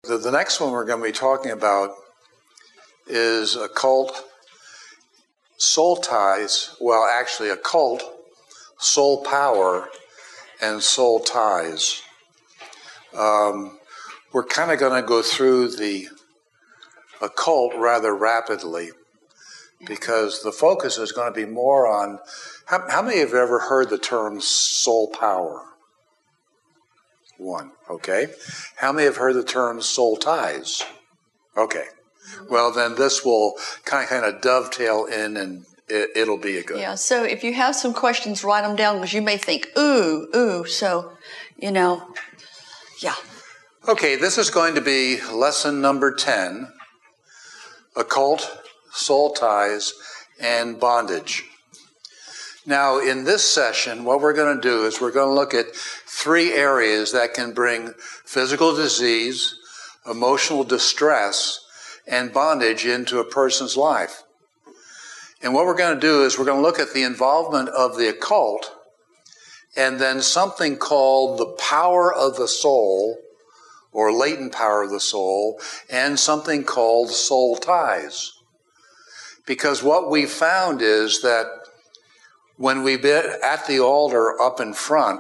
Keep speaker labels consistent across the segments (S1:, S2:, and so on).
S1: The next one we're going to be talking about is occult soul ties. Well, actually, occult soul power and soul ties. We're kind of going to go through the occult rather rapidly because the focus is going to be more on how many have ever heard the term soul power? One, okay. How many have heard the term soul ties? Okay. Well, then this will kind of dovetail in, and it'll be a good.
S2: Yeah, so if you have some questions, write them down, because you may think, ooh, so, yeah.
S1: Okay, this is going to be lesson number 10, occult soul ties and bondage. Now, in this session, what we're going to do is we're going to look at 3 areas that can bring physical disease, emotional distress, and bondage into a person's life. And what we're going to do is we're going to look at the involvement of the occult and then something called the power of the soul or latent power of the soul and something called soul ties. Because what we found is that when we've been at the altar up in front,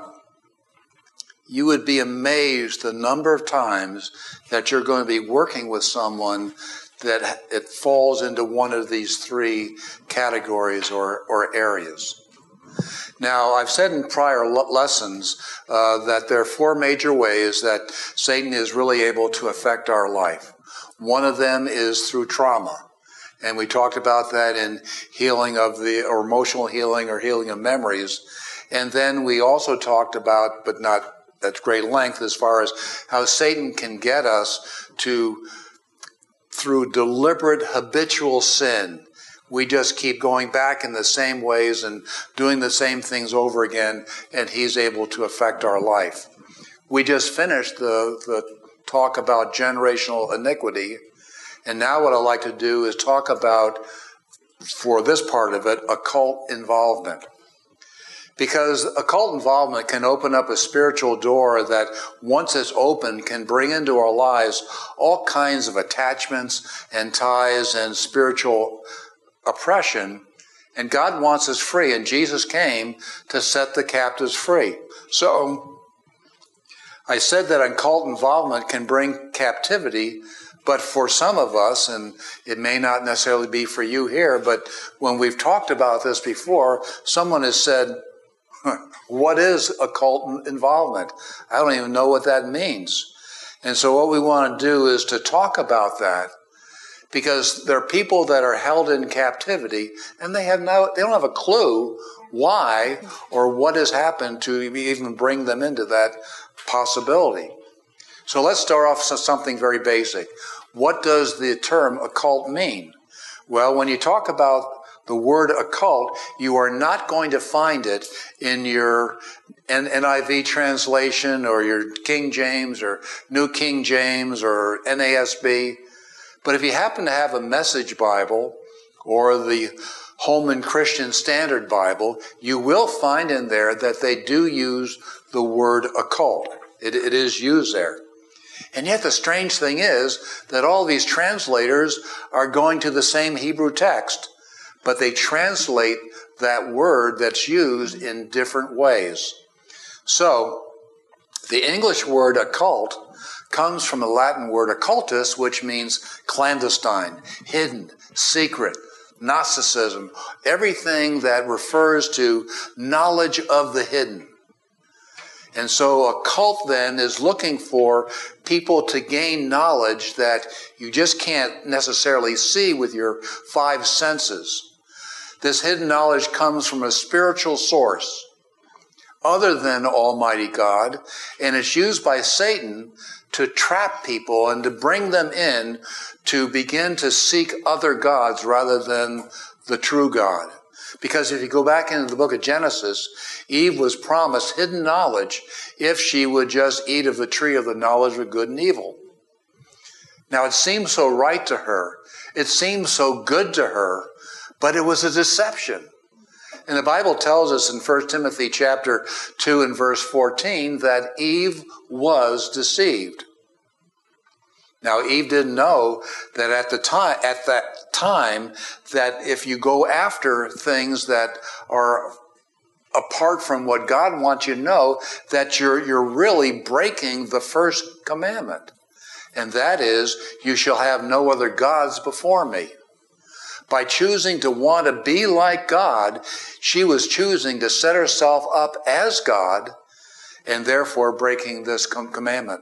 S1: you would be amazed the number of times that you're going to be working with someone that it falls into one of these 3 categories or areas. Now, I've said in prior lessons that there are 4 major ways that Satan is really able to affect our life. One of them is through trauma. And we talked about that in healing of or emotional healing or healing of memories. And then we also talked about, but not at great length, as far as how Satan can get us to, through deliberate habitual sin, we just keep going back in the same ways and doing the same things over again, and he's able to affect our life. We just finished the talk about generational iniquity. And now what I'd like to do is talk about, for this part of it, occult involvement. Because occult involvement can open up a spiritual door that, once it's open, can bring into our lives all kinds of attachments and ties and spiritual oppression. And God wants us free, and Jesus came to set the captives free. So I said that occult involvement can bring captivity. But for some of us, and it may not necessarily be for you here, but when we've talked about this before, someone has said, what is occult involvement? I don't even know what that means. And so what we want to do is to talk about that, because there are people that are held in captivity, and they don't have a clue why or what has happened to even bring them into that possibility. So let's start off with something very basic. What does the term occult mean? Well, when you talk about the word occult, you are not going to find it in your NIV translation or your King James or New King James or NASB. But if you happen to have a Message Bible or the Holman Christian Standard Bible, you will find in there that they do use the word occult. It is used there. And yet the strange thing is that all these translators are going to the same Hebrew text, but they translate that word that's used in different ways. So the English word occult comes from the Latin word occultus, which means clandestine, hidden, secret, Gnosticism, everything that refers to knowledge of the hidden. And so a cult then is looking for people to gain knowledge that you just can't necessarily see with your 5 senses. This hidden knowledge comes from a spiritual source other than Almighty God, and it's used by Satan to trap people and to bring them in to begin to seek other gods rather than the true God. Because if you go back into the book of Genesis, Eve was promised hidden knowledge if she would just eat of the tree of the knowledge of good and evil. Now, it seemed so right to her. It seemed so good to her, but it was a deception. And the Bible tells us in 1 Timothy chapter 2 and verse 14 that Eve was deceived. Now, Eve didn't know that at that time, that if you go after things that are apart from what God wants you to know, that you're really breaking the first commandment. And that is, you shall have no other gods before me. By choosing to want to be like God, she was choosing to set herself up as God and therefore breaking this commandment.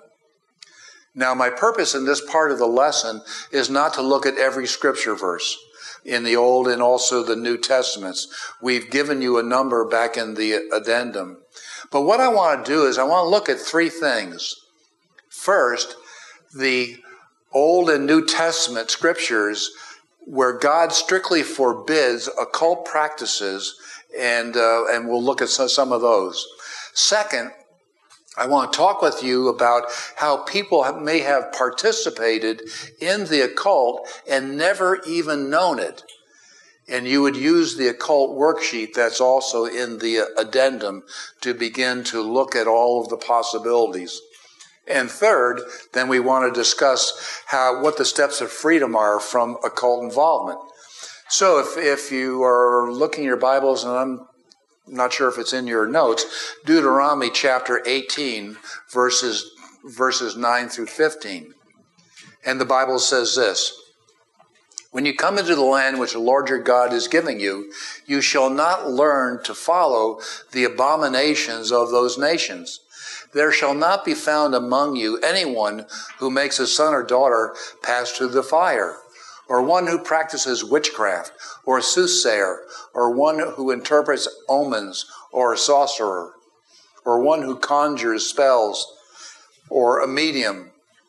S1: Now, my purpose in this part of the lesson is not to look at every scripture verse in the Old and also the New Testaments. We've given you a number back in the addendum. But what I want to do is I want to look at three things. First, the Old and New Testament scriptures where God strictly forbids occult practices, and we'll look at some of those. Second, I want to talk with you about how people may have participated in the occult and never even known it. And you would use the occult worksheet that's also in the addendum to begin to look at all of the possibilities. And third, then we want to discuss what the steps of freedom are from occult involvement. So if you are looking at your Bibles, and I'm not sure if it's in your notes, Deuteronomy chapter 18, verses 9 through 15. And the Bible says this: when you come into the land which the Lord your God is giving you, you shall not learn to follow the abominations of those nations. There shall not be found among you anyone who makes a son or daughter pass through the fire, or one who practices witchcraft, or a soothsayer, or one who interprets omens, or a sorcerer, or one who conjures spells, or a medium,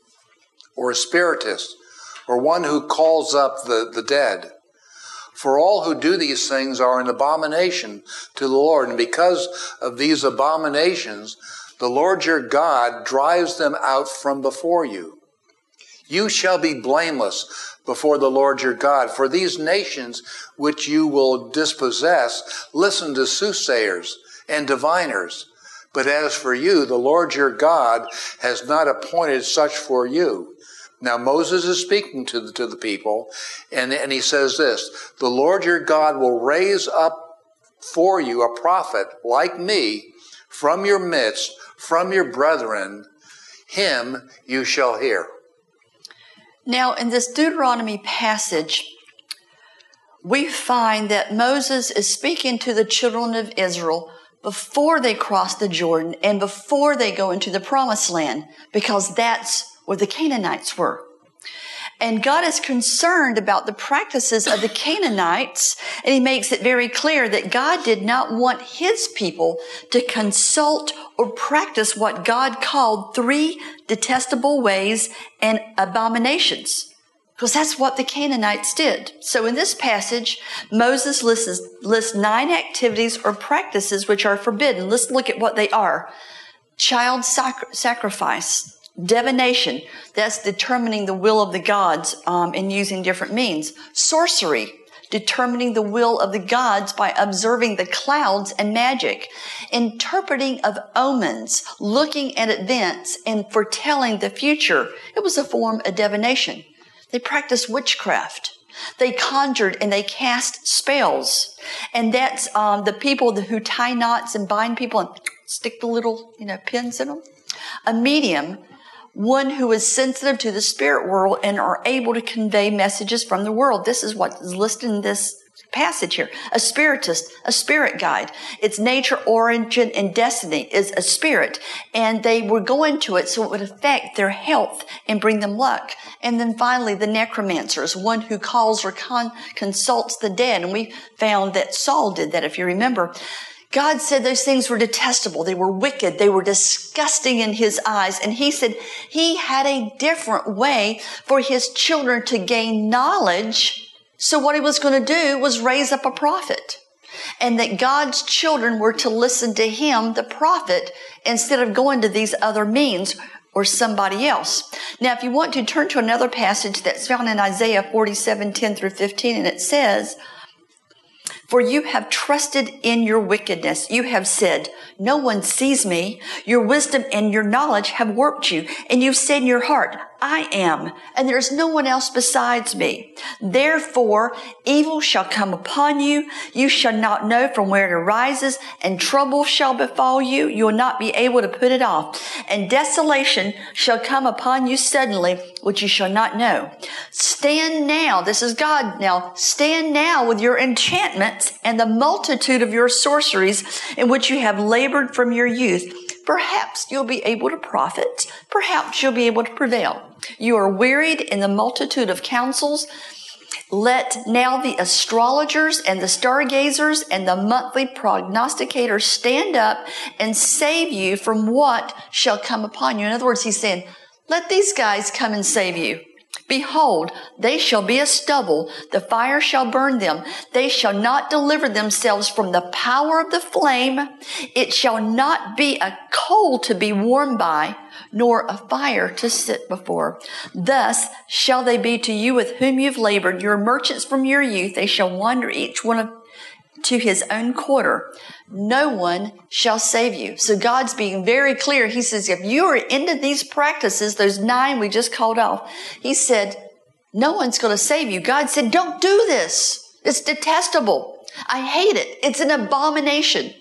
S1: or a spiritist, or one who calls up the dead. For all who do these things are an abomination to the Lord, and because of these abominations, the Lord your God drives them out from before you. You shall be blameless before the Lord your God, for these nations which you will dispossess listen to soothsayers and diviners. But as for you, the Lord your God has not appointed such for you. Now Moses is speaking to the people, and he says this: the Lord your God will raise up for you a prophet like me from your midst, from your brethren. Him you shall hear.
S2: Now, in this Deuteronomy passage, we find that Moses is speaking to the children of Israel before they cross the Jordan and before they go into the promised land, because that's where the Canaanites were. And God is concerned about the practices of the Canaanites, and he makes it very clear that God did not want his people to consult or practice what God called 3 detestable ways and abominations, because that's what the Canaanites did. So in this passage, Moses lists 9 activities or practices which are forbidden. Let's look at what they are. Child sacrifice. Divination, that's determining the will of the gods and using different means. Sorcery, determining the will of the gods by observing the clouds and magic. Interpreting of omens, looking at events and foretelling the future. It was a form of divination. They practiced witchcraft. They conjured and they cast spells. And that's the people who tie knots and bind people and stick the little pins in them. A medium, one who is sensitive to the spirit world and are able to convey messages from the world. This is what is listed in this passage here. A spiritist, a spirit guide. Its nature, origin, and destiny is a spirit. And they would go into it so it would affect their health and bring them luck. And then finally, the necromancer is one who calls or consults the dead. And we found that Saul did that, if you remember. God said those things were detestable. They were wicked. They were disgusting in his eyes. And he said he had a different way for his children to gain knowledge. So what he was going to do was raise up a prophet. And that God's children were to listen to him, the prophet, instead of going to these other means or somebody else. Now, if you want to turn to another passage that's found in Isaiah 47:10 through 15, and it says, for you have trusted in your wickedness. You have said, no one sees me. Your wisdom and your knowledge have warped you. And you've said in your heart, I am, and there is no one else besides me. Therefore, evil shall come upon you. You shall not know from where it arises, and trouble shall befall you. You will not be able to put it off. And desolation shall come upon you suddenly, which you shall not know. Stand now, this is God now, stand now with your enchantments and the multitude of your sorceries in which you have labored from your youth. Perhaps you'll be able to profit. Perhaps you'll be able to prevail. You are wearied in the multitude of counsels. Let now the astrologers and the stargazers and the monthly prognosticators stand up and save you from what shall come upon you. In other words, he's saying, let these guys come and save you. Behold, they shall be as stubble. The fire shall burn them. They shall not deliver themselves from the power of the flame. It shall not be a coal to be warmed by, nor a fire to sit before. Thus shall they be to you with whom you've labored, your merchants from your youth. They shall wander each one to his own quarter. No one shall save you. So God's being very clear. He says, if you are into these practices, those 9 we just called off, he said, no one's going to save you. God said, don't do this. It's detestable. I hate it. It's an abomination.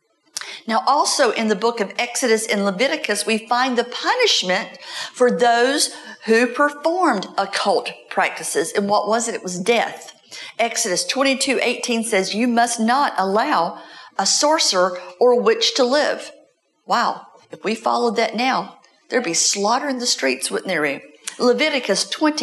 S2: Now, also in the book of Exodus and Leviticus, we find the punishment for those who performed occult practices. And what was it? It was death. Exodus 22:18 says, you must not allow a sorcerer or a witch to live. Wow. If we followed that now, there'd be slaughter in the streets, wouldn't there? Leviticus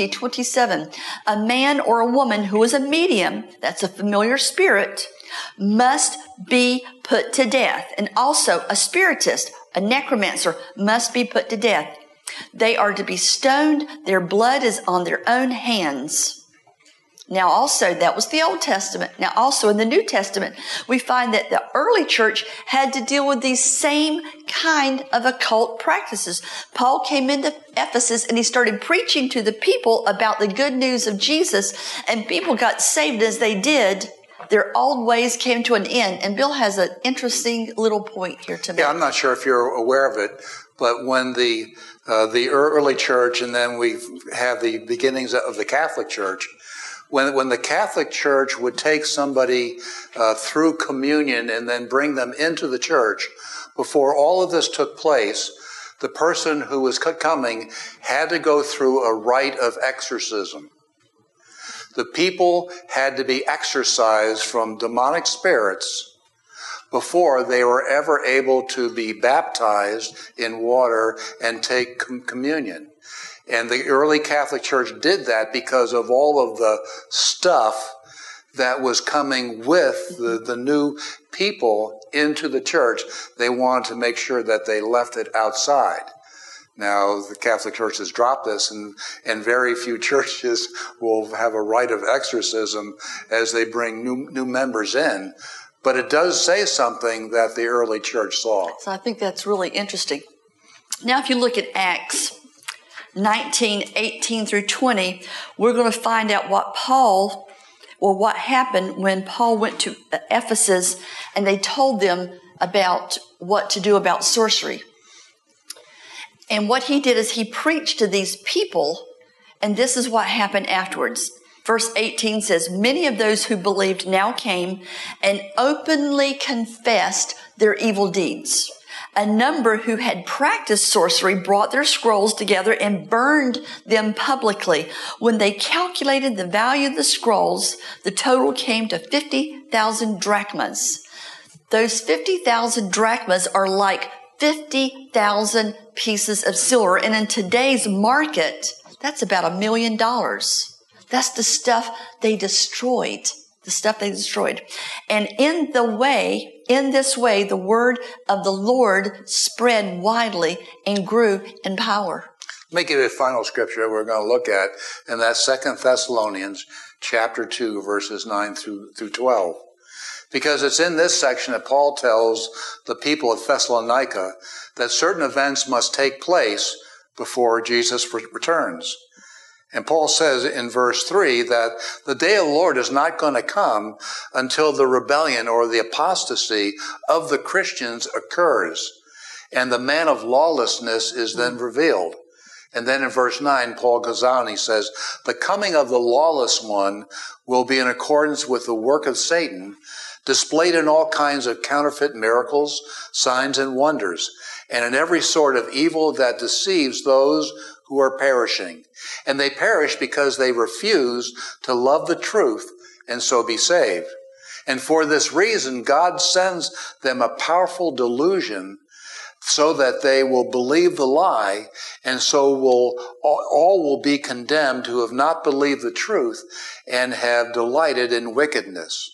S2: 20:27, a man or a woman who is a medium, that's a familiar spirit, must be put to death. And also a spiritist, a necromancer, must be put to death. They are to be stoned. Their blood is on their own hands. Now also, that was the Old Testament. Now also in the New Testament, we find that the early church had to deal with these same kind of occult practices. Paul came into Ephesus and he started preaching to the people about the good news of Jesus, and people got saved. As they did, their old ways came to an end. And Bill has an interesting little point here to make.
S1: Yeah, I'm not sure if you're aware of it, but when the early church, and then we have the beginnings of the Catholic Church, when the Catholic Church would take somebody through communion and then bring them into the church, before all of this took place, the person who was coming had to go through a rite of exorcism. The people had to be exorcised from demonic spirits before they were ever able to be baptized in water and take communion. And the early Catholic Church did that because of all of the stuff that was coming with the new people into the church. They wanted to make sure that they left it outside. Now, the Catholic Church has dropped this, and very few churches will have a rite of exorcism as they bring new members in. But it does say something that the early church saw.
S2: So I think that's really interesting. Now, if you look at Acts 19:18 through 20, we're going to find out what happened when Paul went to Ephesus and they told them about what to do about sorcery. And what he did is he preached to these people, and this is what happened afterwards. Verse 18 says, many of those who believed now came and openly confessed their evil deeds. A number who had practiced sorcery brought their scrolls together and burned them publicly. When they calculated the value of the scrolls, the total came to 50,000 drachmas. Those 50,000 drachmas are like 50,000 pieces of silver. And in today's market, that's about $1 million. That's the stuff they destroyed. And in this way, the word of the Lord spread widely and grew in power.
S1: Let me give you a final scripture we're going to look at, and that's 2 Thessalonians chapter 2, verses 9 through 12. Because it's in this section that Paul tells the people of Thessalonica that certain events must take place before Jesus returns. And Paul says in verse 3 that the day of the Lord is not going to come until the rebellion or the apostasy of the Christians occurs, and the man of lawlessness is then revealed. And then in verse 9, Paul goes on, he says, the coming of the lawless one will be in accordance with the work of Satan, displayed in all kinds of counterfeit miracles, signs, and wonders, and in every sort of evil that deceives those who are perishing. And they perish because they refuse to love the truth and so be saved. And for this reason, God sends them a powerful delusion so that they will believe the lie, and so all will be condemned who have not believed the truth and have delighted in wickedness.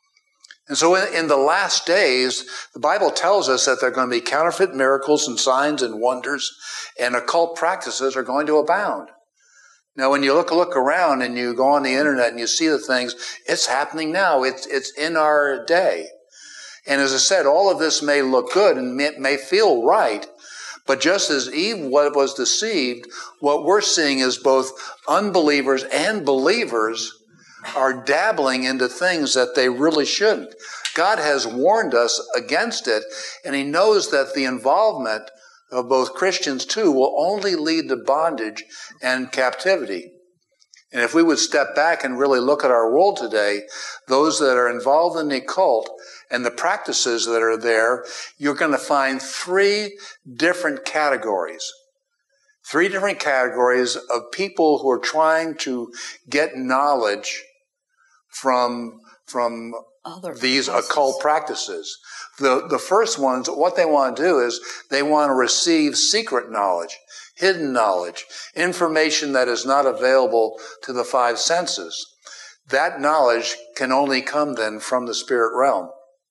S1: And so in the last days, the Bible tells us that there are going to be counterfeit miracles and signs and wonders, and occult practices are going to abound. Now, when you look around and you go on the internet and you see the things, it's happening now. It's in our day. And as I said, all of this may look good and may feel right, but just as Eve was deceived, what we're seeing is both unbelievers and believers are dabbling into things that they really shouldn't. God has warned us against it, and he knows that the involvement of both Christians too will only lead to bondage and captivity. And if we would step back and really look at our world today, those that are involved in the occult and the practices that are there, you're going to find three different categories. Three different categories of people who are trying to get knowledge from these occult practices. The first ones, what they want to do is they want to receive secret knowledge, hidden knowledge, information that is not available to the five senses. That knowledge can only come then from the spirit realm.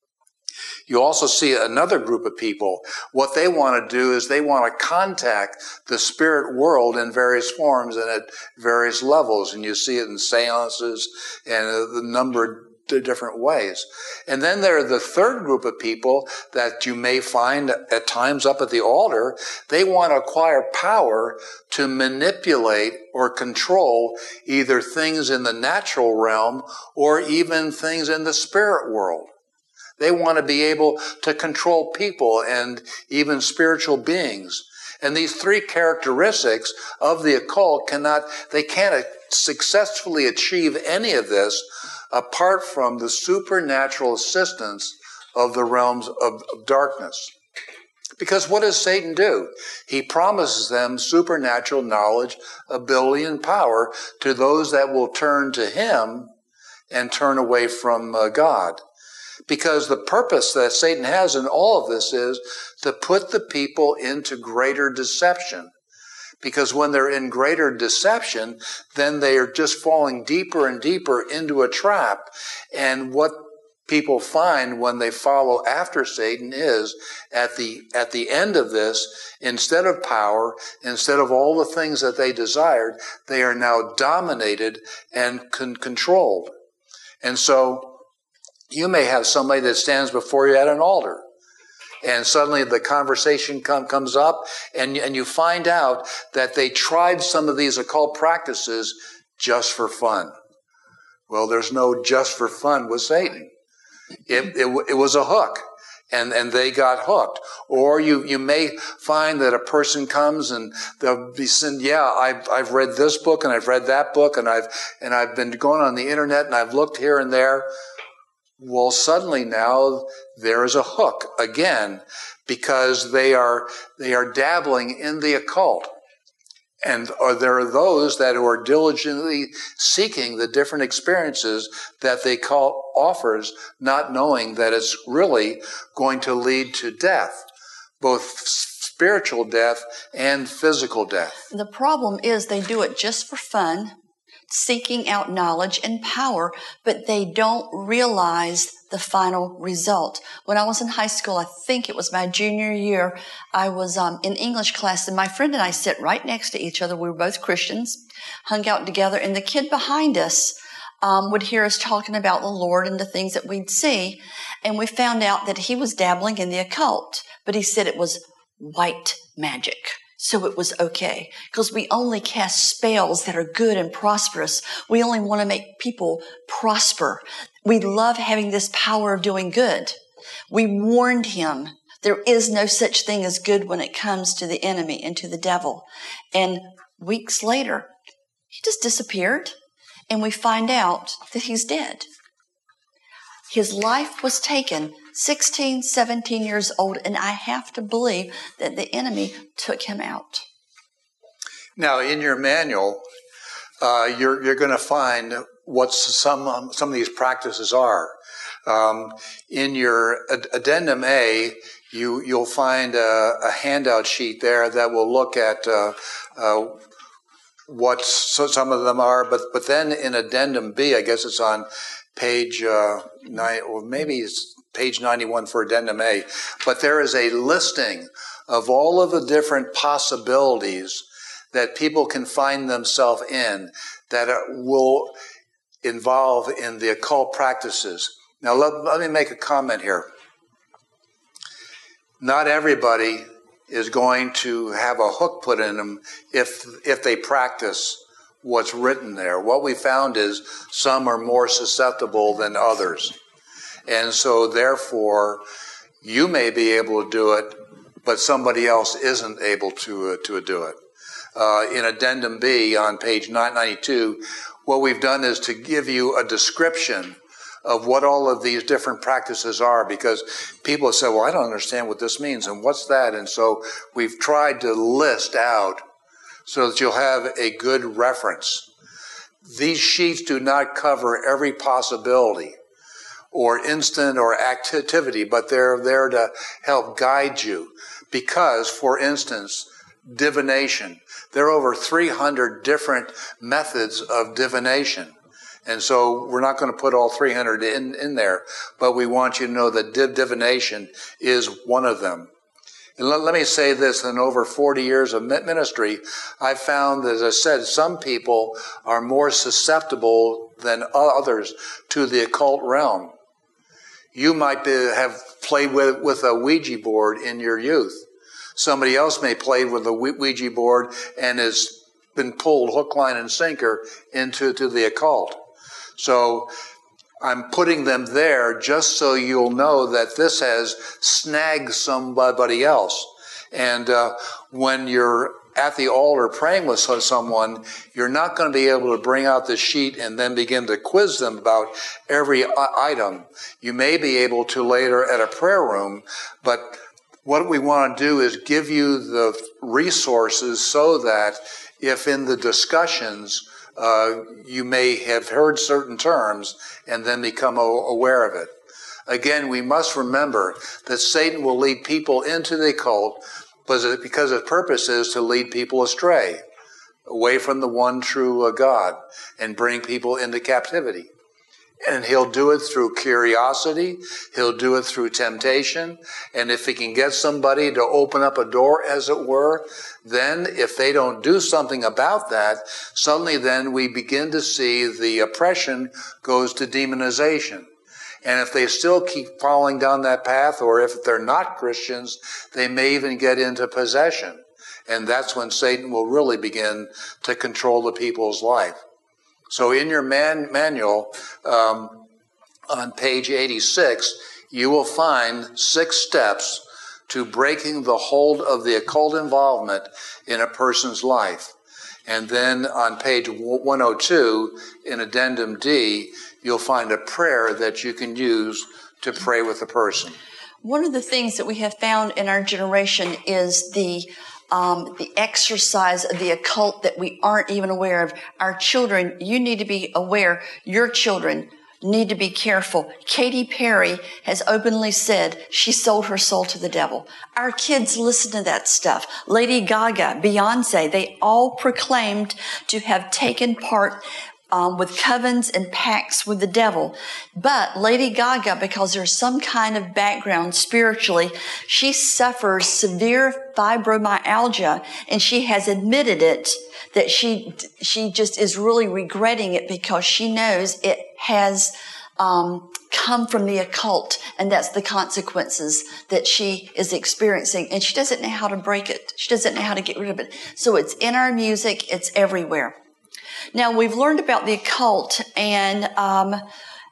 S1: You also see another group of people. What they want to do is they want to contact the spirit world in various forms and at various levels. And you see it in seances and a number of different ways. And then there are the third group of people that you may find at times up at the altar. They want to acquire power to manipulate or control either things in the natural realm or even things in the spirit world. They want to be able to control people and even spiritual beings. And these three characteristics of the occult they can't successfully achieve any of this apart from the supernatural assistance of the realms of darkness. Because what does Satan do? He promises them supernatural knowledge, ability, and power to those that will turn to him and turn away from God. Because the purpose that Satan has in all of this is to put the people into greater deception. Because when they're in greater deception, then they are just falling deeper and deeper into a trap. And what people find when they follow after Satan is at the end of this, instead of power, instead of all the things that they desired, they are now dominated and controlled. And so you may have somebody that stands before you at an altar, and suddenly the conversation comes up, and you find out that they tried some of these occult practices just for fun. Well, there's no just for fun with Satan. It was a hook, and they got hooked. Or you may find that a person comes and they'll be saying, yeah, I've read this book and I've read that book, and I've been going on the internet and I've looked here and there. Well, suddenly now there is a hook again, because they are dabbling in the occult. And there are those that are diligently seeking the different experiences that they call offers, not knowing that it's really going to lead to death, both spiritual death and physical death.
S2: The problem is they do it just for fun, seeking out knowledge and power, but they don't realize the final result. When I was in high school, I think it was my junior year, I was in English class, and my friend and I sit right next to each other. We were both Christians, hung out together, and the kid behind us would hear us talking about the Lord and the things that we'd see, and we found out that he was dabbling in the occult, but he said it was white magic. So it was okay, because we only cast spells that are good and prosperous. We only want to make people prosper. We love having this power of doing good. We warned him there is no such thing as good when it comes to the enemy and to the devil. And weeks later, he just disappeared, and we find out that he's dead. His life was taken, 16, 17 years old, and I have to believe that the enemy took him out.
S1: Now, in your manual, you're going to find what some of these practices are. In your addendum A, you'll find a handout sheet there that will look at what some of them are. But then in addendum B, I guess it's on page 9, or maybe it's page 91 for addendum A. But there is a listing of all of the different possibilities that people can find themselves in that will involve in the occult practices. Now, let me make a comment here. Not everybody is going to have a hook put in them if they practice what's written there. What we found is some are more susceptible than others. And so, therefore, you may be able to do it, but somebody else isn't able to do it. In addendum B on page 992, what we've done is to give you a description of what all of these different practices are, because people say, well, I don't understand what this means, and what's that? And so we've tried to list out so that you'll have a good reference. These sheets do not cover every possibility or instant or activity, but they're there to help guide you. Because, for instance, divination. There are over 300 different methods of divination. And so we're not going to put all 300 in there, but we want you to know that divination is one of them. And let me say this, in over 40 years of ministry, I've found, as I said, some people are more susceptible than others to the occult realm. You might have played with a Ouija board in your youth. Somebody else may play with a Ouija board and has been pulled hook, line, and sinker into the occult. So I'm putting them there just so you'll know that this has snagged somebody else. And when you're at the altar praying with someone, you're not going to be able to bring out the sheet and then begin to quiz them about every item. You may be able to later at a prayer room, but what we want to do is give you the resources so that if in the discussions you may have heard certain terms and then become aware of it. Again, we must remember that Satan will lead people into the occult because his purpose is to lead people astray, away from the one true God, and bring people into captivity. And he'll do it through curiosity. He'll do it through temptation. And if he can get somebody to open up a door, as it were, then if they don't do something about that, suddenly then we begin to see the oppression goes to demonization. And if they still keep falling down that path, or if they're not Christians, they may even get into possession. And that's when Satan will really begin to control the people's life. So in your manual, on page 86, you will find 6 steps to breaking the hold of the occult involvement in a person's life. And then on page 102, in addendum D, you'll find a prayer that you can use to pray with the person.
S2: One of the things that we have found in our generation is the exercise of the occult that we aren't even aware of. Our children, you need to be aware. Your children need to be careful. Katy Perry has openly said she sold her soul to the devil. Our kids listen to that stuff. Lady Gaga, Beyonce, they all proclaimed to have taken part with covens and pacts with the devil. But Lady Gaga, because there's some kind of background spiritually, she suffers severe fibromyalgia, and she has admitted it, that she just is really regretting it because she knows it has come from the occult, and that's the consequences that she is experiencing, and she doesn't know how to break it. She doesn't know how to get rid of it. So it's in our music, it's everywhere. Now, we've learned about the occult, and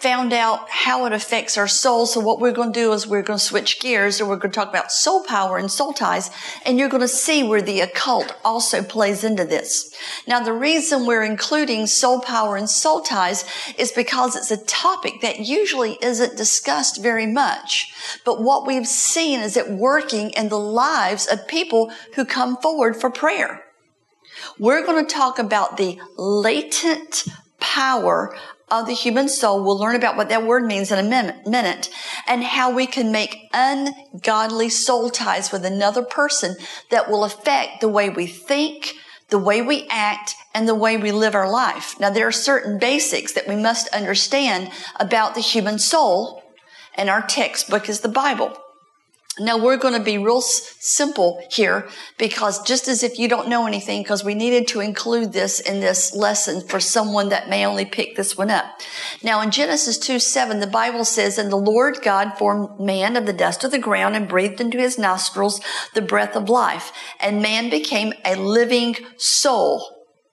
S2: found out how it affects our soul. So what we're going to do is we're going to switch gears, and we're going to talk about soul power and soul ties, and you're going to see where the occult also plays into this. Now, the reason we're including soul power and soul ties is because it's a topic that usually isn't discussed very much. But what we've seen is it working in the lives of people who come forward for prayer. We're going to talk about the latent power of the human soul. We'll learn about what that word means in a minute, and how we can make ungodly soul ties with another person that will affect the way we think, the way we act, and the way we live our life. Now, there are certain basics that we must understand about the human soul, and our textbook is the Bible. Now, we're going to be real simple here, because just as if you don't know anything, because we needed to include this in this lesson for someone that may only pick this one up. Now, in Genesis 2:7, the Bible says, "And the Lord God formed man of the dust of the ground and breathed into his nostrils the breath of life. And man became a living soul."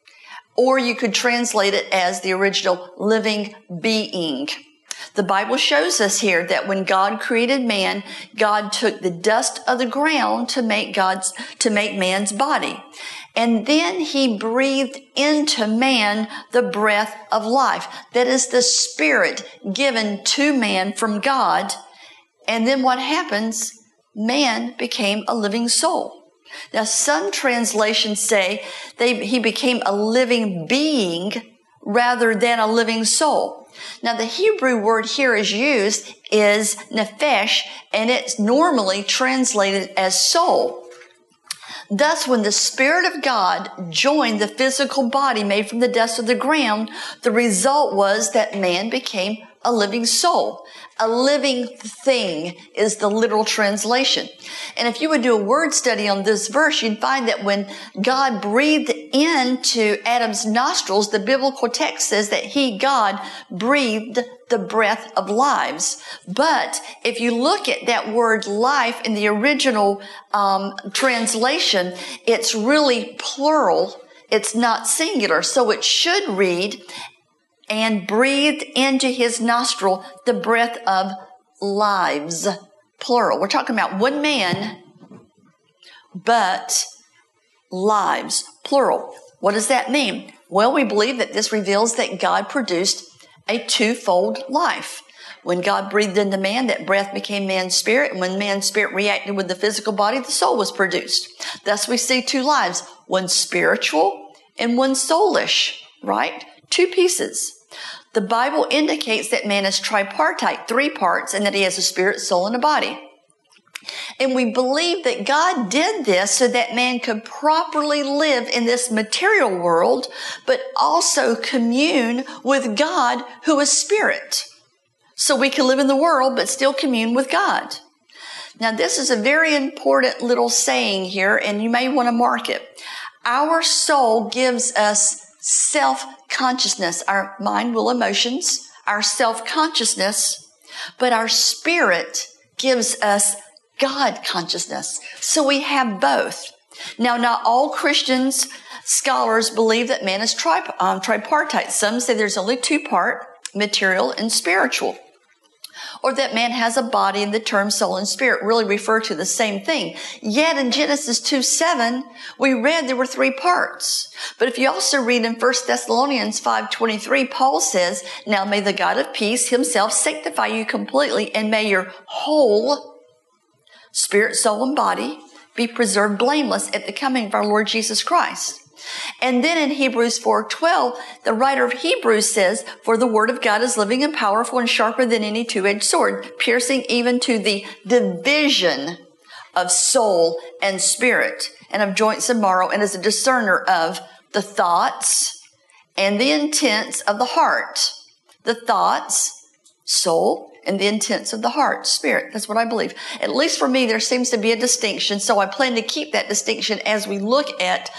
S2: Or you could translate it as the original, living being. The Bible shows us here that when God created man, God took the dust of the ground to make man's body. And then he breathed into man the breath of life. That is the spirit given to man from God. And then what happens? Man became a living soul. Now, some translations say he became a living being rather than a living soul. Now, the Hebrew word here is used is nephesh, and it's normally translated as soul. Thus, when the Spirit of God joined the physical body made from the dust of the ground, the result was that man became a living soul. A living thing is the literal translation. And if you would do a word study on this verse, you'd find that when God breathed into Adam's nostrils, the biblical text says that God breathed the breath of lives. But if you look at that word life in the original translation, it's really plural. It's not singular. So it should read, "And breathed into his nostril the breath of lives," plural. We're talking about one man, but lives, plural. What does that mean? Well, we believe that this reveals that God produced a twofold life. When God breathed into man, that breath became man's spirit, and when man's spirit reacted with the physical body, the soul was produced. Thus we see two lives, one spiritual and one soulish, right? Two pieces. The Bible indicates that man is tripartite, three parts, and that he has a spirit, soul, and a body. And we believe that God did this so that man could properly live in this material world, but also commune with God, who is spirit. So we can live in the world, but still commune with God. Now, this is a very important little saying here, and you may want to mark it. Our soul gives us self-consciousness, our mind, will, emotions, our self-consciousness, but our spirit gives us God consciousness. So we have both. Now, not all Christians, scholars believe that man is tripartite. Some say there's only two parts, material and spiritual. Or that man has a body, and the term soul and spirit really refer to the same thing. Yet in Genesis 2:7, we read there were three parts. But if you also read in 1 Thessalonians 5:23, Paul says, "Now may the God of peace himself sanctify you completely, and may your whole spirit, soul, and body be preserved blameless at the coming of our Lord Jesus Christ." And then in Hebrews 4:12, the writer of Hebrews says, "For the word of God is living and powerful and sharper than any two-edged sword, piercing even to the division of soul and spirit and of joints and marrow, and is a discerner of the thoughts and the intents of the heart." The thoughts, soul, and the intents of the heart, spirit. That's what I believe. At least for me, there seems to be a distinction. So I plan to keep that distinction as we look at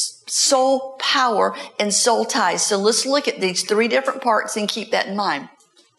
S2: soul power and soul ties. So let's look at these three different parts and keep that in mind.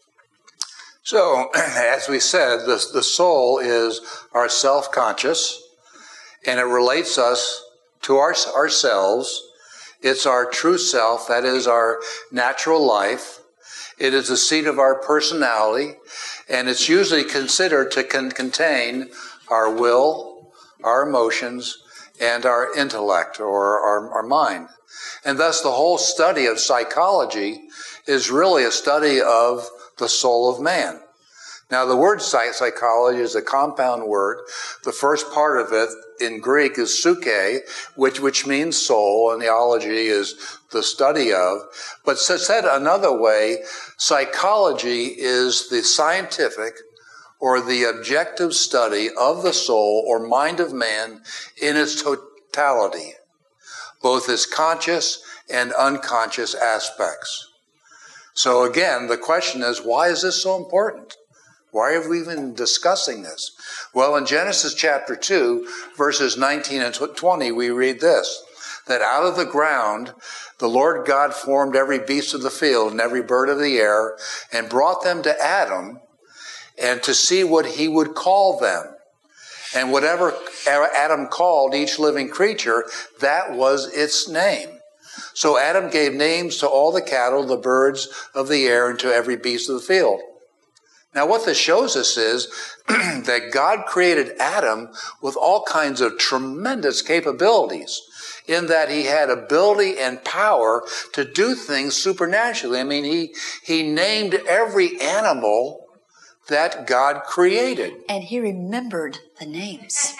S1: So, as we said, the soul is our self-conscious, and it relates us to ourselves. It's our true self, that is our natural life. It is the seat of our personality, and it's usually considered to contain our will, our emotions, and our intellect, or our mind. And thus the whole study of psychology is really a study of the soul of man. Now, the word psychology is a compound word. The first part of it in Greek is psyche, which means soul, and theology is the study of. But said another way, psychology is the scientific or the objective study of the soul or mind of man in its totality, both its conscious and unconscious aspects. So again, the question is, why is this so important? Why are we even discussing this? Well, in Genesis chapter 2, verses 19 and 20, we read this, that out of the ground the Lord God formed every beast of the field and every bird of the air and brought them to Adam and to see what he would call them. And whatever Adam called each living creature, that was its name. So Adam gave names to all the cattle, the birds of the air, and to every beast of the field. Now, what this shows us is that God created Adam with all kinds of tremendous capabilities, in that he had ability and power to do things supernaturally. I mean, he named every animal that God created.
S2: And he remembered the names.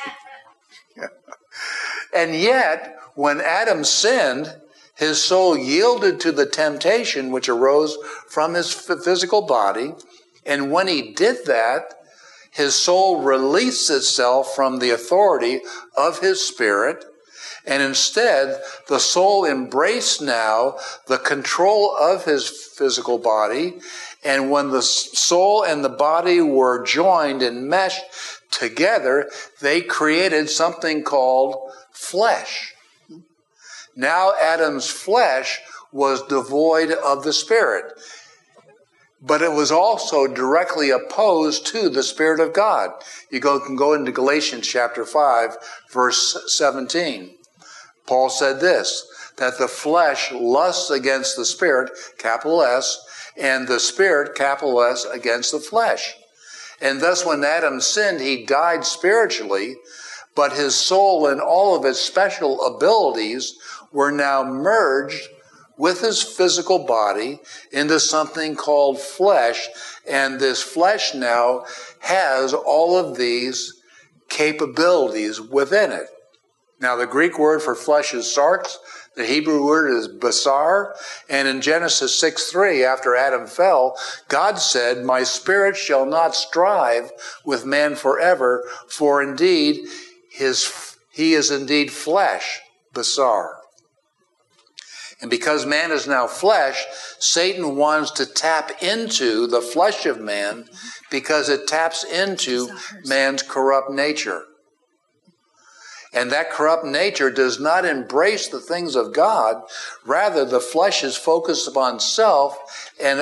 S1: And yet, when Adam sinned, his soul yielded to the temptation which arose from his physical body. And when he did that, his soul released itself from the authority of his spirit. And instead, the soul embraced now the control of his physical body. And when the soul and the body were joined and meshed together, they created something called flesh. Now Adam's flesh was devoid of the Spirit, but it was also directly opposed to the Spirit of God. You can go into Galatians chapter 5, verse 17. Paul said this, that the flesh lusts against the Spirit, capital S, and the Spirit, capital S, against the flesh. And thus when Adam sinned, he died spiritually, but his soul and all of its special abilities were now merged with his physical body into something called flesh. And this flesh now has all of these capabilities within it. Now, the Greek word for flesh is sarx. The Hebrew word is basar. And in Genesis 6:3, after Adam fell, God said, "My spirit shall not strive with man forever, for indeed he is indeed flesh, basar." And because man is now flesh, Satan wants to tap into the flesh of man because it taps into man's corrupt nature. And that corrupt nature does not embrace the things of God. Rather, the flesh is focused upon self, and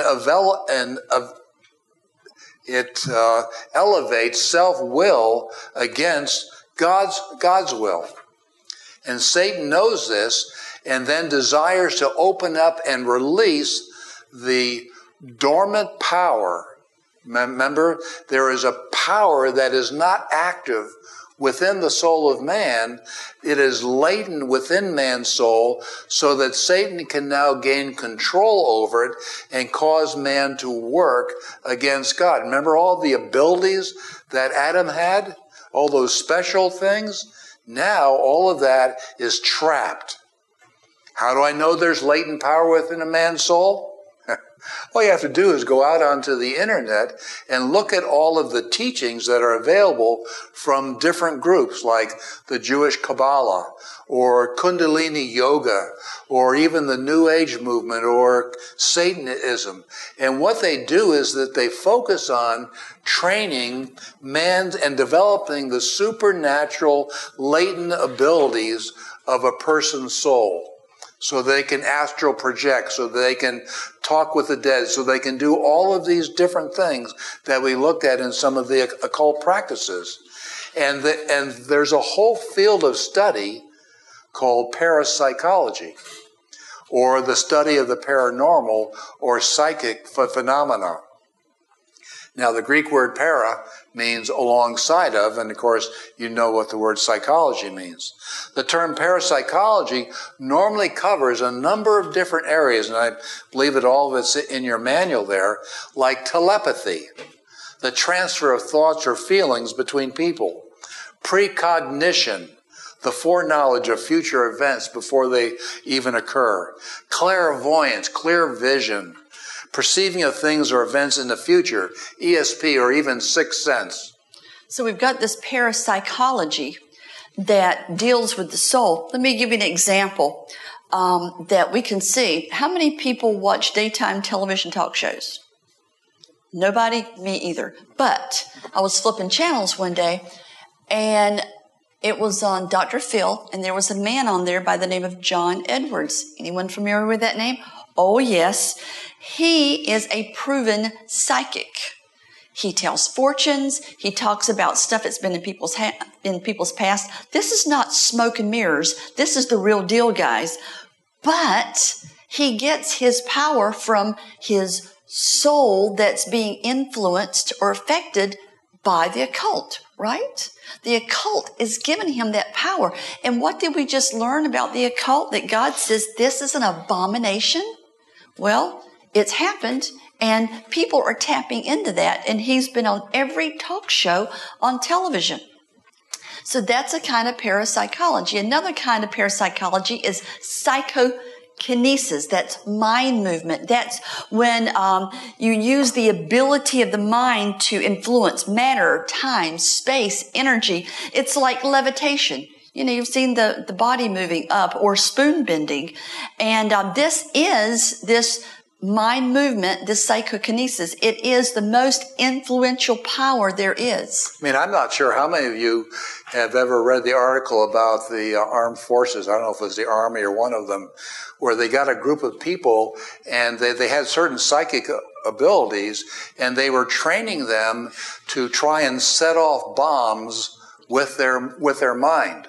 S1: it elevates self-will against God's will. And Satan knows this, and then desires to open up and release the dormant power. Remember, there is a power that is not active within the soul of man. It is latent within man's soul, so that Satan can now gain control over it and cause man to work against God. Remember all the abilities that Adam had? All those special things? Now all of that is trapped. How do I know there's latent power within a man's soul? All you have to do is go out onto the internet and look at all of the teachings that are available from different groups like the Jewish Kabbalah or Kundalini Yoga or even the New Age movement or Satanism. And what they do is that they focus on training man and developing the supernatural latent abilities of a person's soul. So they can astral project, so they can talk with the dead, so they can do all of these different things that we looked at in some of the occult practices. And there's a whole field of study called parapsychology, or the study of the paranormal or psychic phenomena. Now, the Greek word para means alongside of, and of course, you know what the word psychology means. The term parapsychology normally covers a number of different areas, and I believe that all of it's in your manual there, like telepathy, the transfer of thoughts or feelings between people, precognition, the foreknowledge of future events before they even occur, clairvoyance, clear vision, perceiving of things or events in the future, ESP, or even sixth sense.
S2: So we've got this parapsychology that deals with the soul. Let me give you an example that we can see. How many people watch daytime television talk shows? Nobody? Me either. But I was flipping channels one day, and it was on Dr. Phil, and there was a man on there by the name of John Edwards. Anyone familiar with that name? Oh, yes. He is a proven psychic. He tells fortunes. He talks about stuff that's been in people's past. This is not smoke and mirrors. This is the real deal, guys. But he gets his power from his soul that's being influenced or affected by the occult, right? The occult is giving him that power. And what did we just learn about the occult? That God says this is an abomination? Well, it's happened, and people are tapping into that, and he's been on every talk show on television. So that's a kind of parapsychology. Another kind of parapsychology is psychokinesis. That's mind movement. That's when you use the ability of the mind to influence matter, time, space, energy. It's like levitation. You know, you've seen the body moving up, or spoon bending. And this mind movement, this psychokinesis, it is the most influential power there is.
S1: I mean, I'm not sure how many of you have ever read the article about the armed forces. I don't know if it was the Army or one of them, where they got a group of people and they had certain psychic abilities, and they were training them to try and set off bombs with their mind.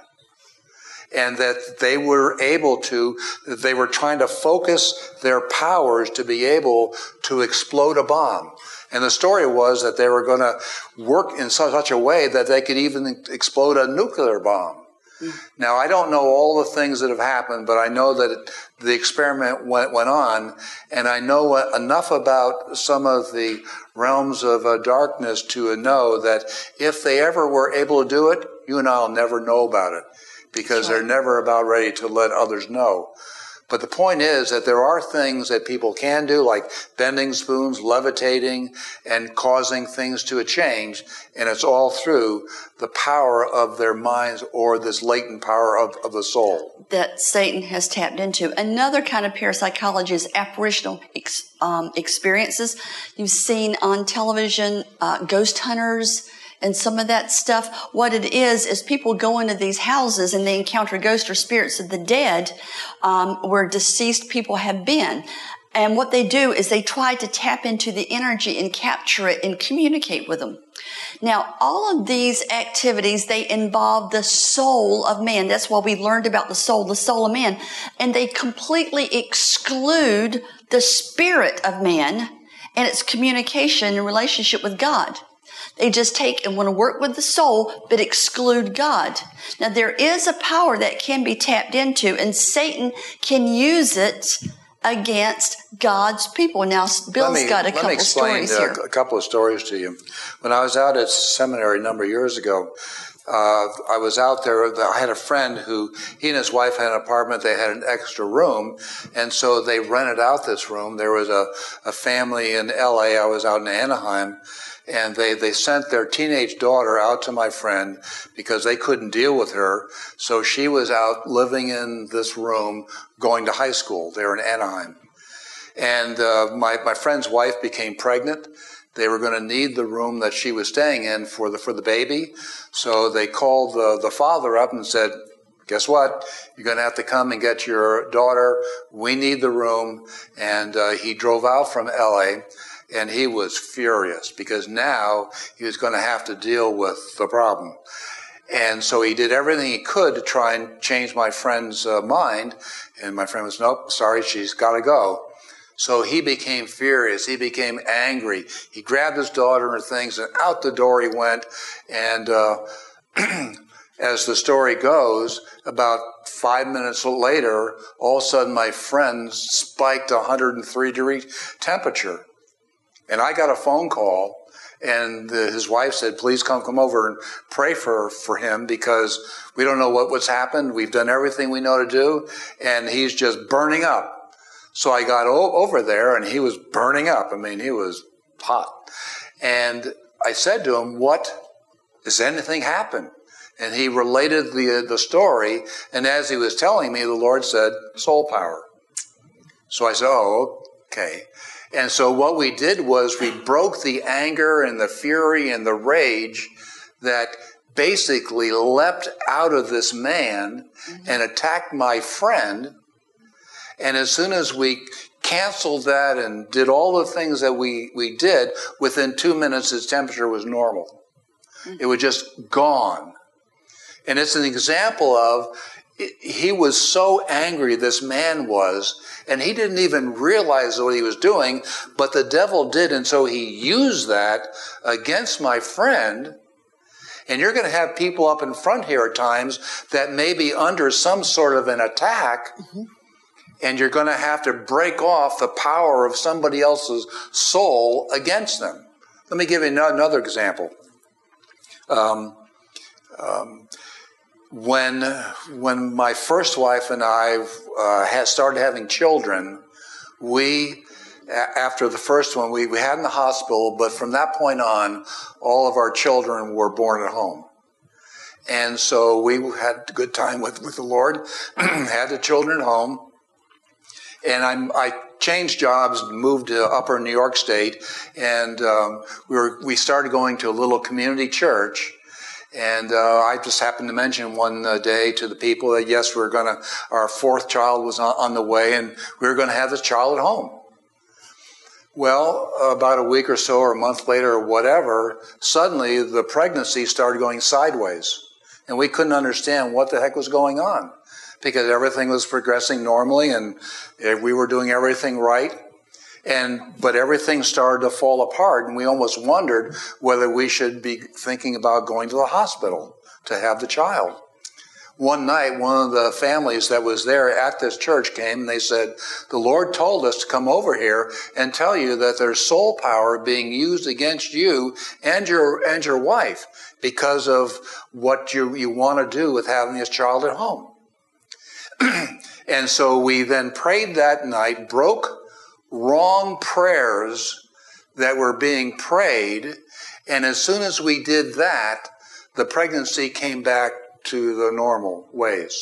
S1: And that they were trying to focus their powers to be able to explode a bomb. And the story was that they were going to work in such a way that they could even explode a nuclear bomb. Now, I don't know all the things that have happened, but I know that the experiment went on, and I know enough about some of the realms of darkness to know that if they ever were able to do it, you and I will never know about it, because they're never about ready to let others know. But the point is that there are things that people can do, like bending spoons, levitating, and causing things to change, and it's all through the power of their minds, or this latent power of the soul
S2: that Satan has tapped into. Another kind of parapsychology is apparitional experiences. You've seen on television ghost hunters and some of that stuff. What it is people go into these houses and they encounter ghosts or spirits of the dead where deceased people have been. And what they do is they try to tap into the energy and capture it and communicate with them. Now, all of these activities, they involve the soul of man. That's why we learned about the soul of man. And they completely exclude the spirit of man and its communication and relationship with God. They just take and want to work with the soul, but exclude God. Now, there is a power that can be tapped into, and Satan can use it against God's people. Now, Bill's got a couple of stories here.
S1: A couple of stories to you. When I was out at seminary a number of years ago, I was out there. I had a friend who, he and his wife had an apartment. They had an extra room, and so they rented out this room. There was a family in L.A. I was out in Anaheim. And they sent their teenage daughter out to my friend because they couldn't deal with her. So she was out living in this room, going to high school there in Anaheim. And my friend's wife became pregnant. They were going to need the room that she was staying in for the baby. So they called the father up and said, guess what? You're going to have to come and get your daughter. We need the room. And he drove out from L.A., and he was furious because now he was going to have to deal with the problem. And so he did everything he could to try and change my friend's mind. And my friend was, nope, sorry, she's got to go. So he became furious. He became angry. He grabbed his daughter and things, and out the door he went. And as the story goes, about 5 minutes later, all of a sudden my friend spiked 103-degree temperature. And I got a phone call, and his wife said, please come over and pray for him, because we don't know what's happened. We've done everything we know to do, and he's just burning up. So I got over there, and he was burning up. I mean, he was hot. And I said to him, has anything happened? And he related the story, and as he was telling me, the Lord said, soul power. So I said, oh, okay. And so what we did was we broke the anger and the fury and the rage that basically leapt out of this man and attacked my friend. And as soon as we canceled that and did all the things that we did, within 2 minutes his temperature was normal. It was just gone. And it's an example of, he was so angry, this man was, and he didn't even realize what he was doing, but the devil did, and so he used that against my friend. And you're going to have people up in front here at times that may be under some sort of an attack, and you're going to have to break off the power of somebody else's soul against them. Let me give you another example. When my first wife and I had started having children, after the first one, we had in the hospital, but from that point on, all of our children were born at home. And so we had a good time with the Lord, had the children at home. And I changed jobs, moved to upper New York State, and we started going to a little community church. And I just happened to mention one day to the people that, yes, our fourth child was on the way, and we were going to have this child at home. Well, about a week or so, or a month later, or whatever, suddenly the pregnancy started going sideways. And we couldn't understand what the heck was going on, because everything was progressing normally, and we were doing everything right. But everything started to fall apart, and we almost wondered whether we should be thinking about going to the hospital to have the child. One night, one of the families that was there at this church came, and they said, the Lord told us to come over here and tell you that there's soul power being used against you and your wife because of what you want to do with having this child at home. And so we then prayed that night, broke wrong prayers that were being prayed, and as soon as we did that, the pregnancy came back to the normal ways.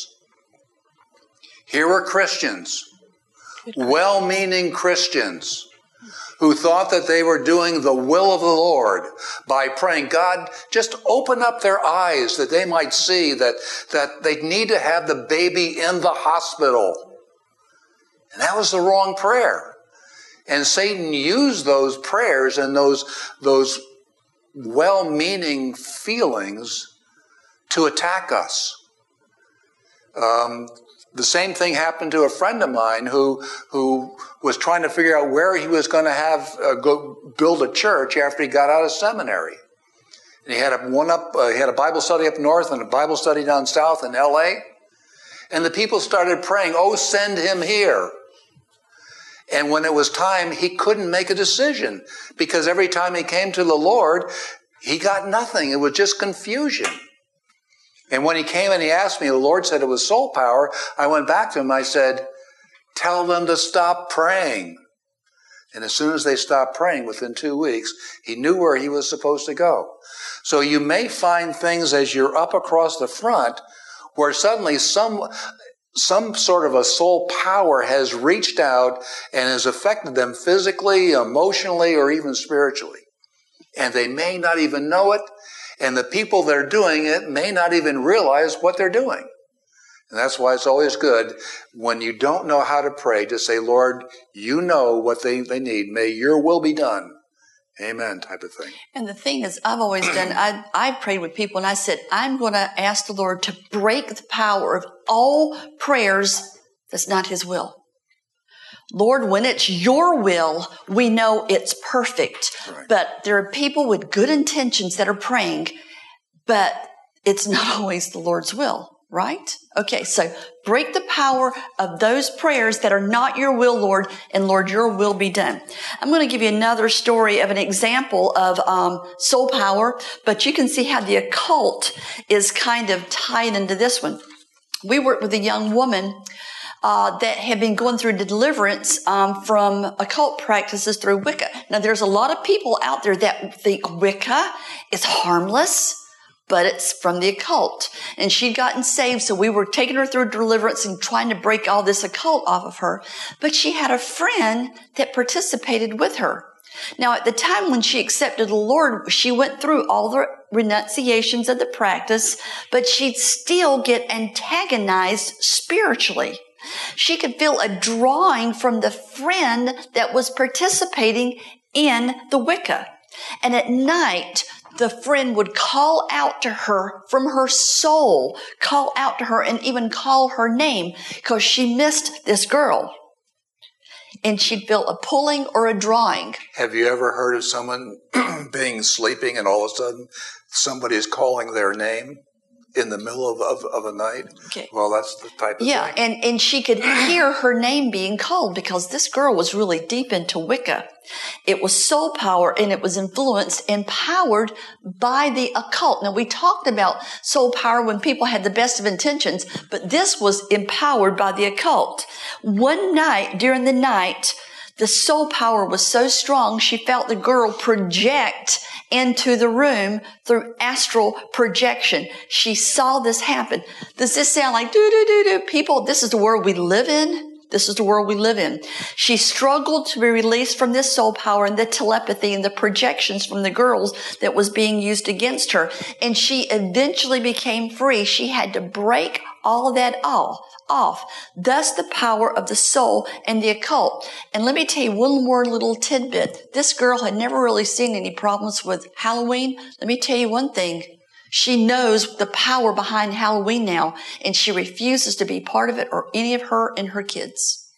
S1: Here were Christians, well-meaning Christians, who thought that they were doing the will of the Lord by praying, God, just open up their eyes that they might see that they need to have the baby in the hospital. And that was the wrong prayer. And Satan used those prayers and those well-meaning feelings to attack us. The same thing happened to a friend of mine who was trying to figure out where he was going to go build a church after he got out of seminary. And he had a Bible study up north and a Bible study down south in L.A. And the people started praying, oh, send him here. And when it was time, he couldn't make a decision, because every time he came to the Lord, he got nothing. It was just confusion. And when he came and he asked me, the Lord said it was soul power. I went back to him. I said, tell them to stop praying. And as soon as they stopped praying, within 2 weeks, he knew where he was supposed to go. So you may find things as you're up across the front where suddenly some sort of a soul power has reached out and has affected them physically, emotionally, or even spiritually. And they may not even know it. And the people that are doing it may not even realize what they're doing. And that's why it's always good when you don't know how to pray to say, Lord, you know what they need. May your will be done. amen type of thing.
S2: And the thing is, I've always done, I prayed with people and I said, I'm going to ask the Lord to break the power of all prayers that's not his will. Lord, when it's your will, we know it's perfect.
S1: Right.
S2: But there are people with good intentions that are praying, but it's not always the Lord's will, right? Okay, so break the power of those prayers that are not your will, Lord, and Lord, your will be done. I'm going to give you another story of an example of soul power, but you can see how the occult is kind of tied into this one. We worked with a young woman that had been going through deliverance from occult practices through Wicca. Now, there's a lot of people out there that think Wicca is harmless, but it's from the occult. And she'd gotten saved, so we were taking her through deliverance and trying to break all this occult off of her. But she had a friend that participated with her. Now, at the time when she accepted the Lord, she went through all the renunciations of the practice, but she'd still get antagonized spiritually. She could feel a drawing from the friend that was participating in the Wicca. And at night, the friend would call out to her from her soul, call out to her and even call her name because she missed this girl. And she'd feel a pulling or a drawing.
S1: Have you ever heard of someone being sleeping and all of a sudden somebody is calling their name in the middle of a night?
S2: Okay.
S1: Well, that's the type of thing.
S2: Yeah, and she could hear her name being called because this girl was really deep into Wicca. It was soul power, and it was empowered by the occult. Now, we talked about soul power when people had the best of intentions, but this was empowered by the occult. One night, during the night, the soul power was so strong, she felt the girl project into the room through astral projection. She saw this happen. Does this sound like do-do-do-do? People, this is the world we live in. This is the world we live in. She struggled to be released from this soul power and the telepathy and the projections from the girls that was being used against her. And she eventually became free. She had to break all of that off. Thus the power of the soul and the occult. And let me tell you one more little tidbit. This girl had never really seen any problems with Halloween. Let me tell you one thing. She knows the power behind Halloween now, and she refuses to be part of it or any of her and her kids.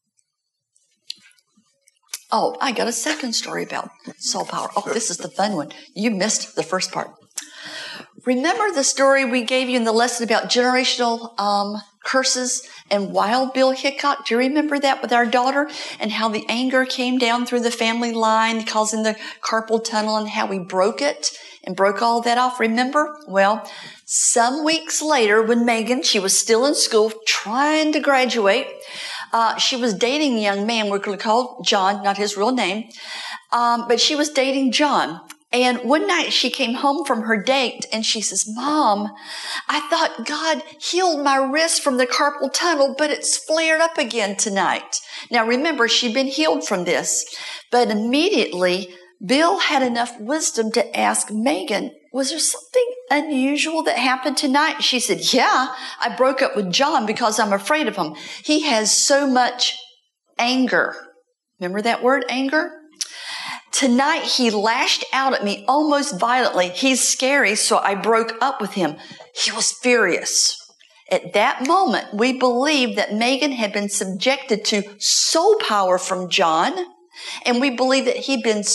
S2: Oh, I got a second story about soul power. Oh, this is the fun one. You missed the first part. Remember the story we gave you in the lesson about generational curses and Wild Bill Hickok? Do you remember that with our daughter and how the anger came down through the family line causing the carpal tunnel and how we broke it and broke all that off? Remember? Well, some weeks later when Megan, she was still in school trying to graduate, she was dating a young man we're going to call John, not his real name, but she was dating John. And one night she came home from her date and she says, Mom, I thought God healed my wrist from the carpal tunnel, but it's flared up again tonight. Now remember, she'd been healed from this, but immediately Bill had enough wisdom to ask Megan, was there something unusual that happened tonight? She said, yeah, I broke up with John because I'm afraid of him. He has so much anger. Remember that word, anger? Tonight, he lashed out at me almost violently. He's scary, so I broke up with him. He was furious. At that moment, we believed that Megan had been subjected to soul power from John, and we believed that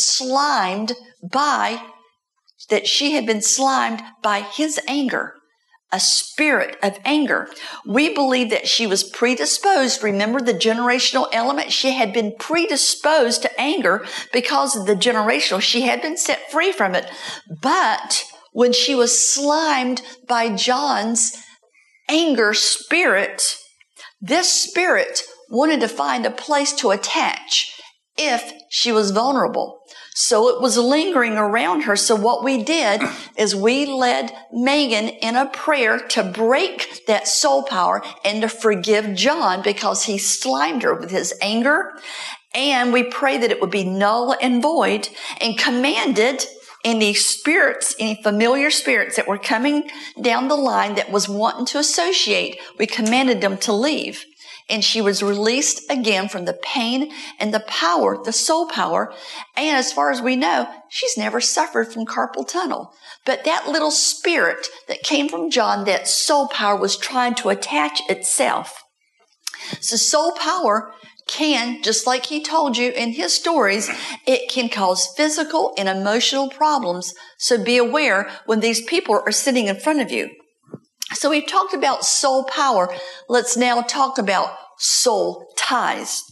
S2: she had been slimed by his anger, a spirit of anger. We believe that she was predisposed. Remember the generational element? She had been predisposed to anger because of the generational. She had been set free from it. But when she was slimed by John's anger spirit, this spirit wanted to find a place to attach if she was vulnerable. So it was lingering around her. So what we did is we led Megan in a prayer to break that soul power and to forgive John because he slimed her with his anger. And we prayed that it would be null and void and commanded any spirits, any familiar spirits that were coming down the line that was wanting to associate, we commanded them to leave. and she was released again from the pain and the power, the soul power. And as far as we know, she's never suffered from carpal tunnel. But that little spirit that came from John, that soul power, was trying to attach itself. So soul power can, just like he told you in his stories, it can cause physical and emotional problems. So be aware when these people are sitting in front of you. So we've talked about soul power. Let's now talk about soul ties.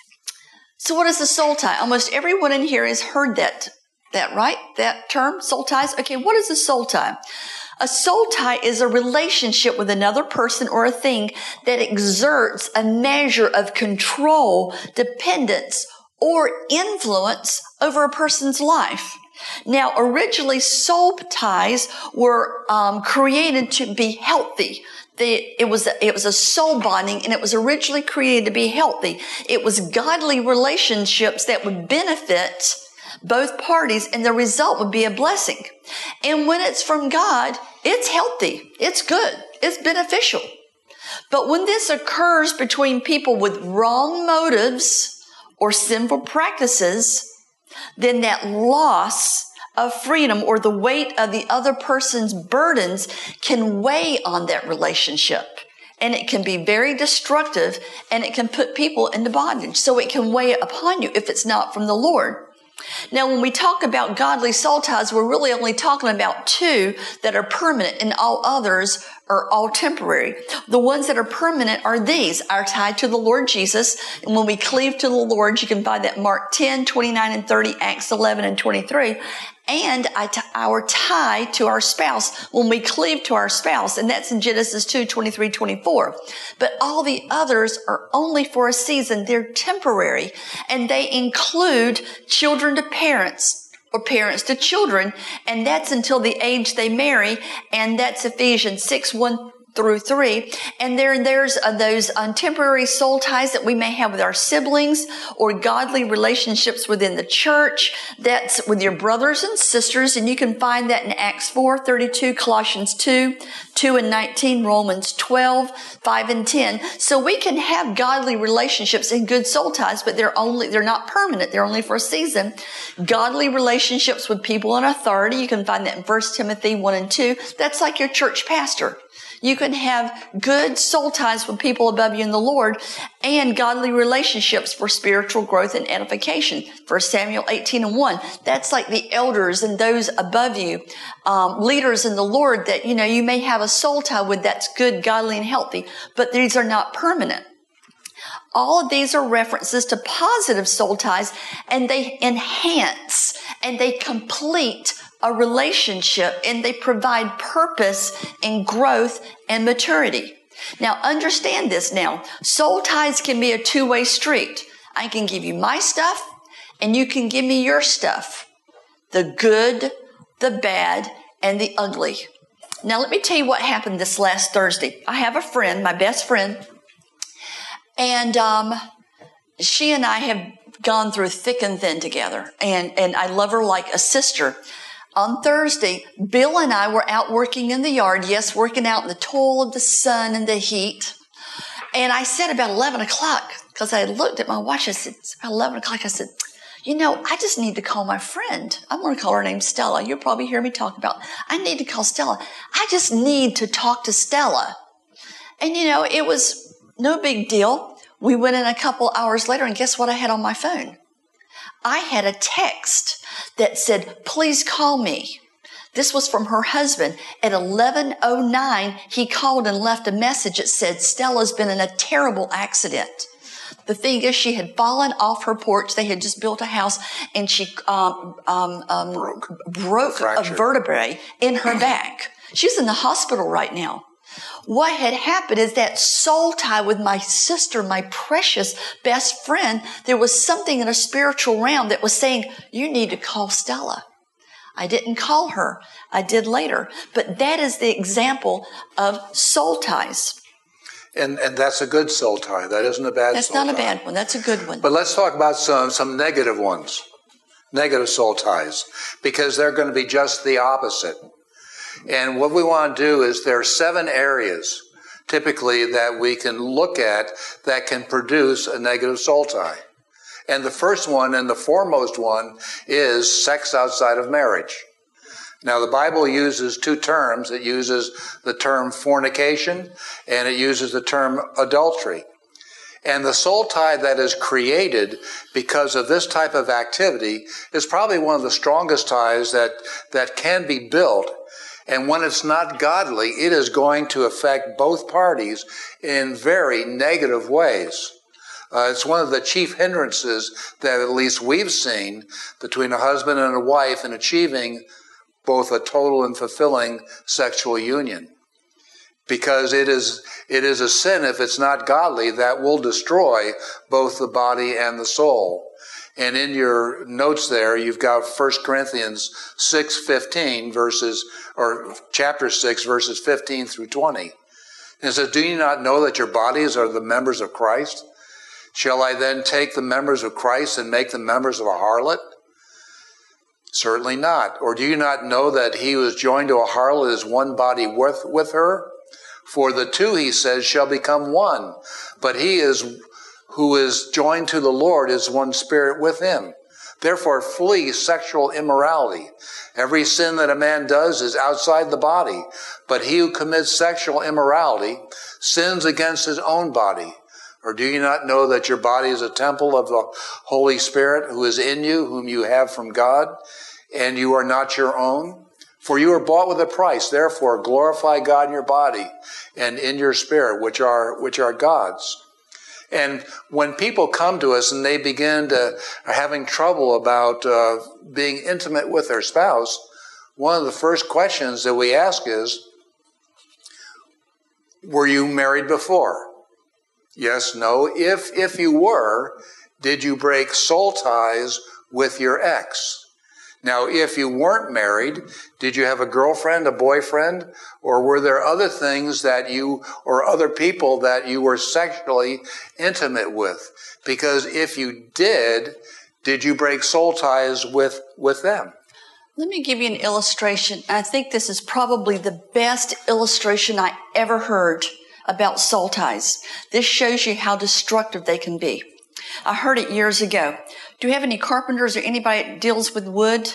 S2: So what is a soul tie? Almost everyone in here has heard that, right? That term, soul ties. Okay, what is a soul tie? A soul tie is a relationship with another person or a thing that exerts a measure of control, dependence, or influence over a person's life. Now, originally, soul ties were created to be healthy. It was a soul bonding, and it was originally created to be healthy. It was godly relationships that would benefit both parties, and the result would be a blessing. And when it's from God, it's healthy, it's good, it's beneficial. But when this occurs between people with wrong motives or sinful practices, then that loss of freedom or the weight of the other person's burdens can weigh on that relationship. And it can be very destructive, and it can put people into bondage. So it can weigh upon you if it's not from the Lord. Now, when we talk about godly soul ties, we're really only talking about two that are permanent, and all others are all temporary. The ones that are permanent are these: our tie to the Lord Jesus. And when we cleave to the Lord, you can find that Mark 10, 29 and 30, Acts 11 and 23. And our tie to our spouse when we cleave to our spouse. And that's in Genesis 2, 23, 24. But all the others are only for a season. They're temporary. And they include children to parents or parents to children. And that's until the age they marry. And that's Ephesians 6, 1 through 3. And there's those temporary soul ties that we may have with our siblings or godly relationships within the church. That's with your brothers and sisters. And you can find that in Acts 4, 32, Colossians 2, 2 and 19, Romans 12, 5 and 10. So we can have godly relationships and good soul ties, but they're not permanent. They're only for a season. Godly relationships with people in authority. You can find that in 1 Timothy 1 and 2. That's like your church pastor. You can have good soul ties with people above you in the Lord and godly relationships for spiritual growth and edification. 1 Samuel 18 and 1. That's like the elders and those above you, leaders in the Lord that, you may have a soul tie with that's good, godly, and healthy, but these are not permanent. All of these are references to positive soul ties, and they enhance and they complete a relationship, and they provide purpose and growth and maturity. Now, understand this now. Soul ties can be a two-way street. I can give you my stuff, and you can give me your stuff. The good, the bad, and the ugly. Now, let me tell you what happened this last Thursday. I have a friend, my best friend, and she and I have gone through thick and thin together, and I love her like a sister. On Thursday, Bill and I were out working in the yard, working out in the toil of the sun and the heat. And I said about 11 o'clock, because I looked at my watch, I said, it's about 11 o'clock, I said, I just need to call my friend. I'm going to call her name Stella. You'll probably hear me talk about, I need to call Stella. I just need to talk to Stella. And it was no big deal. We went in a couple hours later, and guess what I had on my phone? I had a text that said, please call me. This was from her husband. At 11:09, he called and left a message that said, Stella's been in a terrible accident. The thing is, she had fallen off her porch. They had just built a house, and she broke a vertebrae in her back. She's in the hospital right now. What had happened is that soul tie with my sister, my precious best friend, there was something in a spiritual realm that was saying, you need to call Stella. I didn't call her. I did later. But that is the example of soul ties.
S1: And that's a good soul tie. That isn't a bad soul tie.
S2: That's not a bad one. That's a good one.
S1: But let's talk about some negative ones, negative soul ties, because they're going to be just the opposite. And what we want to do is there are 7 areas typically that we can look at that can produce a negative soul tie. And the first one and the foremost one is sex outside of marriage. Now, the Bible uses two terms. It uses the term fornication and it uses the term adultery. And the soul tie that is created because of this type of activity is probably one of the strongest ties that can be built. And when it's not godly, it is going to affect both parties in very negative ways. It's one of the chief hindrances that at least we've seen between a husband and a wife in achieving both a total and fulfilling sexual union. Because it is a sin, if it's not godly, that will destroy both the body and the soul. And in your notes there, you've got 1 Corinthians 6:15 chapter 6, verses 15 through 20. And it says, "Do you not know that your bodies are the members of Christ? Shall I then take the members of Christ and make them members of a harlot? Certainly not. Or do you not know that he who is joined to a harlot is one body with her? For the two," he says, "shall become one. But who is joined to the Lord is one spirit with him. Therefore flee sexual immorality. Every sin that a man does is outside the body. But he who commits sexual immorality sins against his own body. Or do you not know that your body is a temple of the Holy Spirit who is in you, whom you have from God, and you are not your own? For you are bought with a price. Therefore glorify God in your body and in your spirit, which are God's." And when people come to us and they begin to are having trouble about being intimate with their spouse, one of the first questions that we ask is, were you married before? Yes, no. If you were, did you break soul ties with your ex? Now, if you weren't married, did you have a girlfriend, a boyfriend, or were there other things that you, or other people that you were sexually intimate with? Because if you did you break soul ties with them?
S2: Let me give you an illustration. I think this is probably the best illustration I ever heard about soul ties. This shows you how destructive they can be. I heard it years ago. Do you have any carpenters or anybody that deals with wood?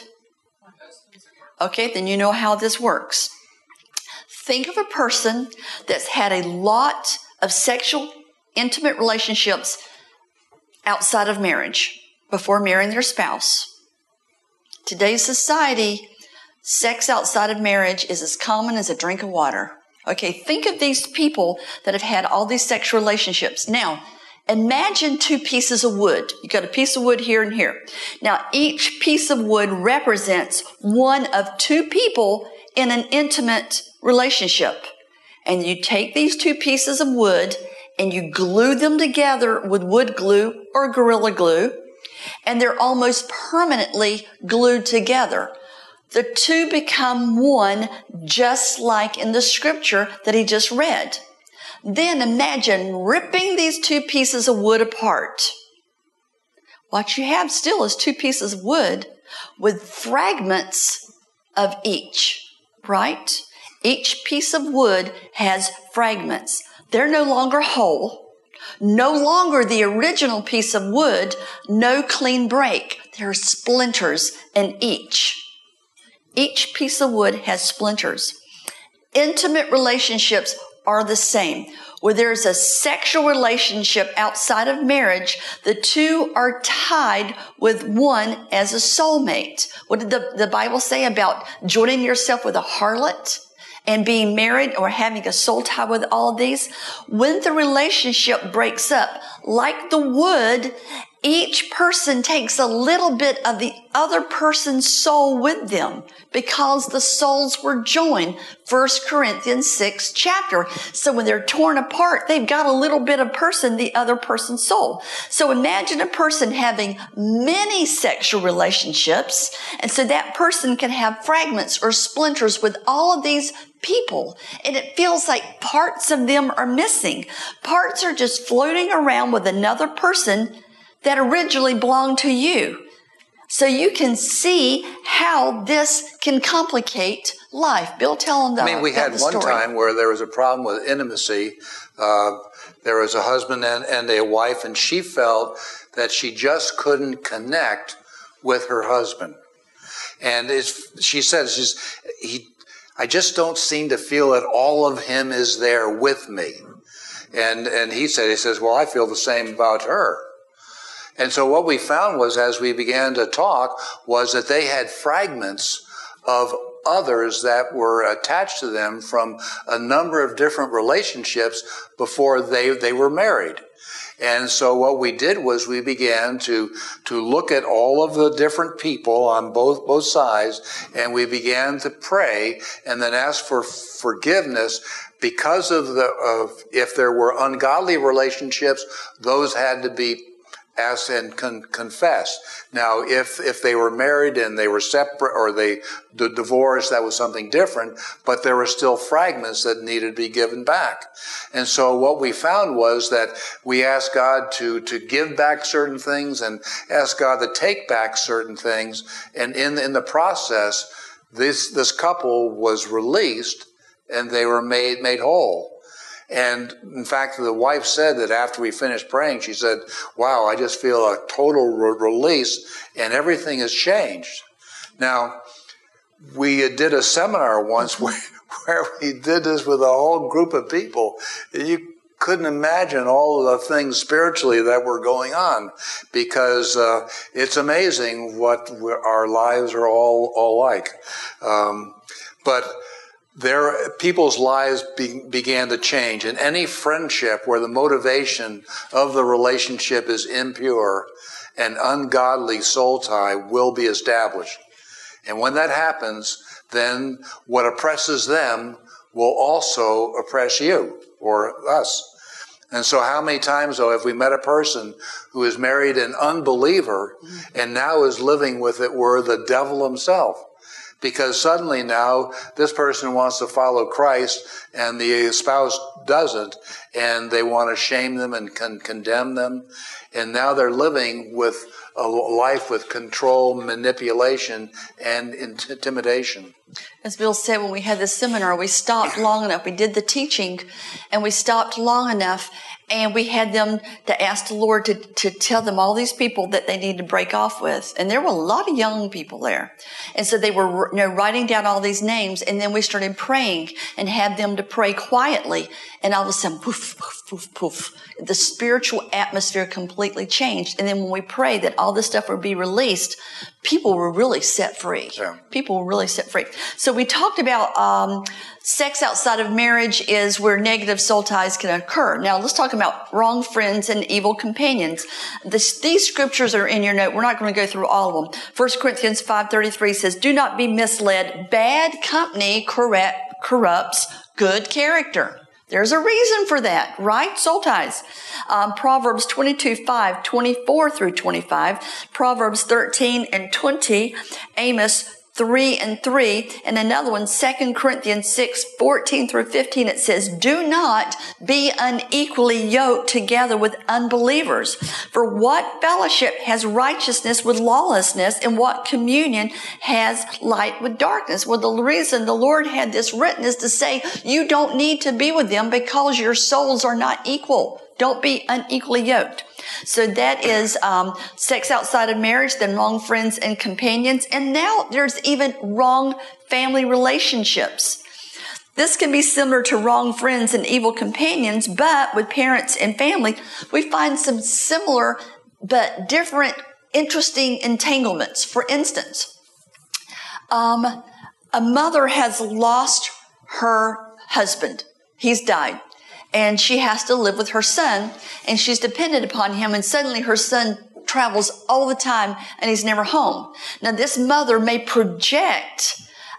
S2: Okay, then you know how this works. Think of a person that's had a lot of sexual, intimate relationships outside of marriage before marrying their spouse. Today's society, sex outside of marriage is as common as a drink of water. Okay, think of these people that have had all these sexual relationships. Now, imagine two pieces of wood. You got a piece of wood here and here. Now, each piece of wood represents one of two people in an intimate relationship. And you take these two pieces of wood and you glue them together with wood glue or Gorilla Glue, and they're almost permanently glued together. The two become one, just like in the scripture that he just read. Then imagine ripping these two pieces of wood apart. What you have still is two pieces of wood with fragments of each, right? Each piece of wood has fragments. They're no longer whole, no longer the original piece of wood, no clean break. There are splinters in each. Each piece of wood has splinters. Intimate relationships are the same. Where there's a sexual relationship outside of marriage, the two are tied with one as a soulmate. What did the Bible say about joining yourself with a harlot and being married or having a soul tie with all of these? When the relationship breaks up, like the wood, each person takes a little bit of the other person's soul with them because the souls were joined. 1 Corinthians 6 chapter. So when they're torn apart, they've got a little bit of the other person's soul. So imagine a person having many sexual relationships. And so that person can have fragments or splinters with all of these people. And it feels like parts of them are missing. Parts are just floating around with another person that originally belonged to you. So you can see how this can complicate life. Bill, tell them
S1: we had one
S2: story.
S1: time where there was a problem with intimacy. There was a husband and a wife, and she felt that she just couldn't connect with her husband. And she said, I just don't seem to feel that all of him is there with me. And he says, well, I feel the same about her. And so what we found was, as we began to talk, was that they had fragments of others that were attached to them from a number of different relationships before they were married. And so what we did was we began to look at all of the different people on both sides, and we began to pray and then ask for forgiveness because of if there were ungodly relationships, those had to be asked and confessed. Now, if they were married and they were separate or they divorced, that was something different, but there were still fragments that needed to be given back. And so what we found was that we asked God to give back certain things and asked God to take back certain things. And in the process, this couple was released and they were made whole. And in fact, the wife said that after we finished praying, she said, wow, I just feel a total release and everything has changed. Now, we did a seminar once where we did this with a whole group of people. You couldn't imagine all of the things spiritually that were going on, because it's amazing what our lives are all like. But people's lives began to change. In any friendship where the motivation of the relationship is impure, an ungodly soul tie will be established. And when that happens, then what oppresses them will also oppress you or us. And so how many times, though, have we met a person who is married an unbeliever and now is living with it were the devil himself? Because suddenly now this person wants to follow Christ and the spouse doesn't, and they want to shame them and condemn them. And now they're living with a life with control, manipulation, and intimidation.
S2: As Bill said, when we had this seminar, we stopped long enough. We did the teaching, and we stopped long enough, and we had them to ask the Lord to tell them all these people that they need to break off with. And there were a lot of young people there. And so they were writing down all these names, and then we started praying and had them to pray quietly. And all of a sudden, poof, poof, poof, poof. The spiritual atmosphere completely changed. And then when we prayed that all this stuff would be released, people were really set free.
S1: Yeah.
S2: People were really set free. So we talked about sex outside of marriage is where negative soul ties can occur. Now let's talk about wrong friends and evil companions. These scriptures are in your note. We're not going to go through all of them. 1 Corinthians 5:33 says, do not be misled. Bad company corrupts good character. There's a reason for that, right? Soul ties. Proverbs 22:5, 24 through 25, Proverbs 13 and 20, Amos 3 and 3, and another one, 2 Corinthians 6, 14 through 15, it says, do not be unequally yoked together with unbelievers. For what fellowship has righteousness with lawlessness, and what communion has light with darkness? Well, the reason the Lord had this written is to say you don't need to be with them because your souls are not equal. Don't be unequally yoked. So that is sex outside of marriage, then wrong friends and companions. And now there's even wrong family relationships. This can be similar to wrong friends and evil companions, but with parents and family, we find some similar but different, interesting entanglements. For instance, a mother has lost her husband. He's died. And she has to live with her son, and she's dependent upon him, and suddenly her son travels all the time, and he's never home. Now, this mother may project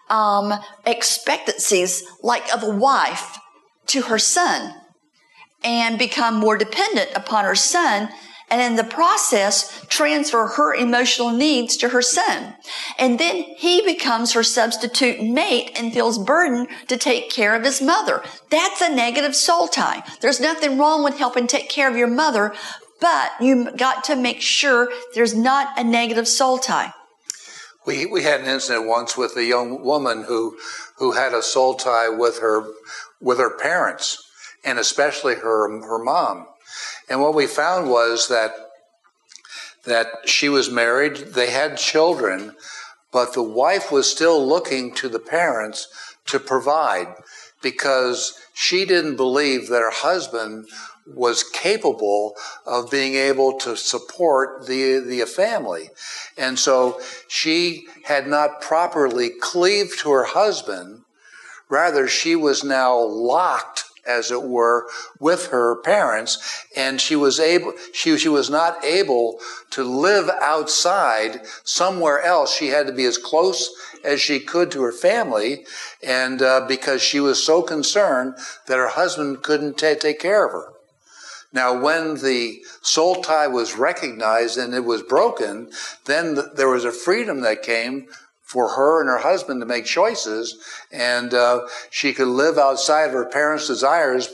S2: expectancies like of a wife to her son and become more dependent upon her son, and in the process transfer her emotional needs to her son. And then he becomes her substitute mate and feels burdened to take care of his mother. That's a negative soul tie. There's nothing wrong with helping take care of your mother, but you got to make sure there's not a negative soul tie.
S1: We had an incident once with a young woman who had a soul tie with her parents, and especially her mom. And what we found was that she was married, they had children, but the wife was still looking to the parents to provide, because she didn't believe that her husband was capable of being able to support the family. And so she had not properly cleaved to her husband. Rather, she was now locked, as it were, with her parents, and she was not able to live outside somewhere else. She had to be as close as she could to her family, and because she was so concerned that her husband couldn't take care of her. Now, when the soul tie was recognized and it was broken, then there was a freedom that came for her and her husband to make choices, and she could live outside of her parents' desires.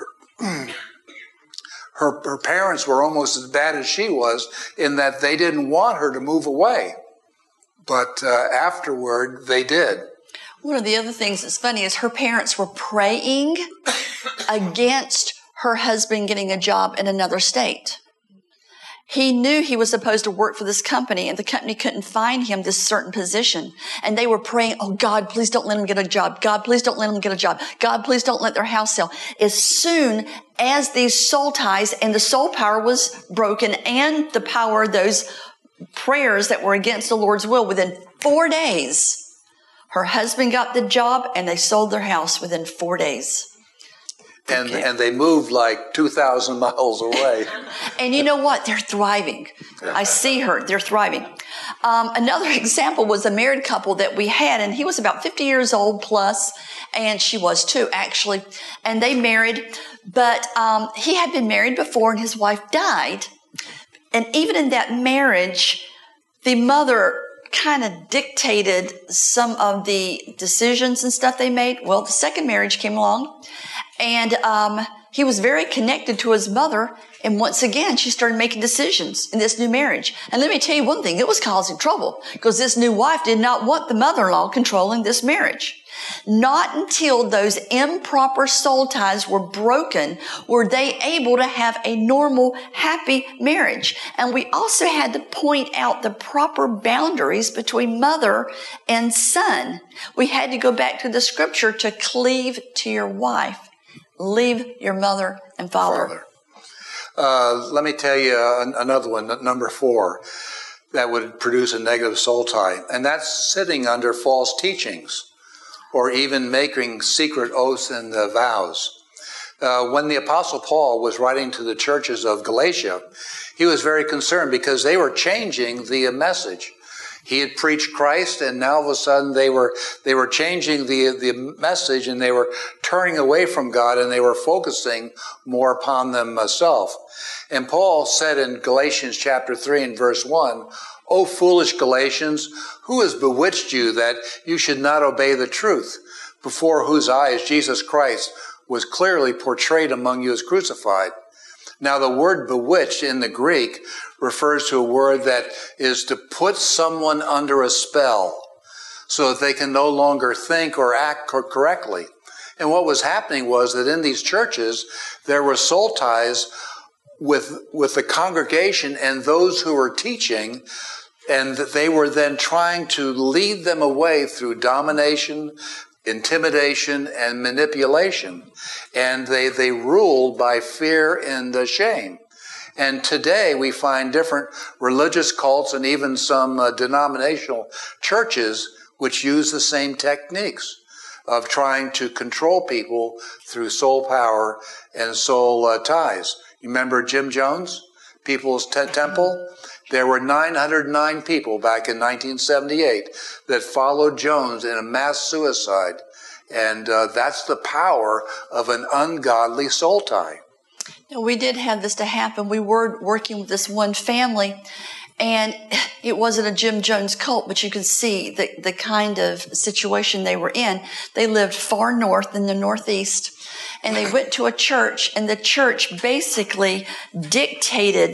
S1: Her parents were almost as bad as she was in that they didn't want her to move away. But afterward, they did.
S2: One of the other things that's funny is her parents were praying against her husband getting a job in another state. He knew he was supposed to work for this company, and the company couldn't find him this certain position. And they were praying, oh, God, please don't let him get a job. God, please don't let him get a job. God, please don't let their house sell. As soon as these soul ties and the soul power was broken, and the power of those prayers that were against the Lord's will, within 4 days, her husband got the job and they sold their house within 4 days.
S1: And they moved like 2,000 miles away.
S2: And you know what? They're thriving. I see her. They're thriving. Another example was a married couple that we had, and he was about 50 years old plus, and she was too, actually. And they married, but he had been married before, and his wife died. And even in that marriage, the mother kind of dictated some of the decisions and stuff they made. Well, the second marriage came along, and he was very connected to his mother. And once again, she started making decisions in this new marriage. And let me tell you one thing, it was causing trouble, because this new wife did not want the mother-in-law controlling this marriage. Not until those improper soul ties were broken were they able to have a normal, happy marriage. And we also had to point out the proper boundaries between mother and son. We had to go back to the scripture to cleave to your wife. Leave your mother and father.
S1: Let me tell you another one, number 4, that would produce a negative soul tie, and that's sitting under false teachings, or even making secret oaths and vows. When the Apostle Paul was writing to the churches of Galatia, he was very concerned because they were changing the message. He had preached Christ, and now all of a sudden they were changing the message, and they were turning away from God, and they were focusing more upon themselves. And Paul said in Galatians chapter 3 and verse 1, "O foolish Galatians, who has bewitched you that you should not obey the truth, before whose eyes Jesus Christ was clearly portrayed among you as crucified?" Now, the word bewitched in the Greek refers to a word that is to put someone under a spell so that they can no longer think or act correctly. And what was happening was that in these churches, there were soul ties with the congregation and those who were teaching, and that they were then trying to lead them away through domination, intimidation, and manipulation. And they ruled by fear and shame. And today we find different religious cults and even some denominational churches which use the same techniques of trying to control people through soul power and soul ties. You remember Jim Jones, People's Temple? There were 909 people back in 1978 that followed Jones in a mass suicide. And that's the power of an ungodly soul tie.
S2: We did have this to happen. We were working with this one family, and it wasn't a Jim Jones cult, but you could see the kind of situation they were in. They lived far north in the Northeast, and they went to a church, and the church basically dictated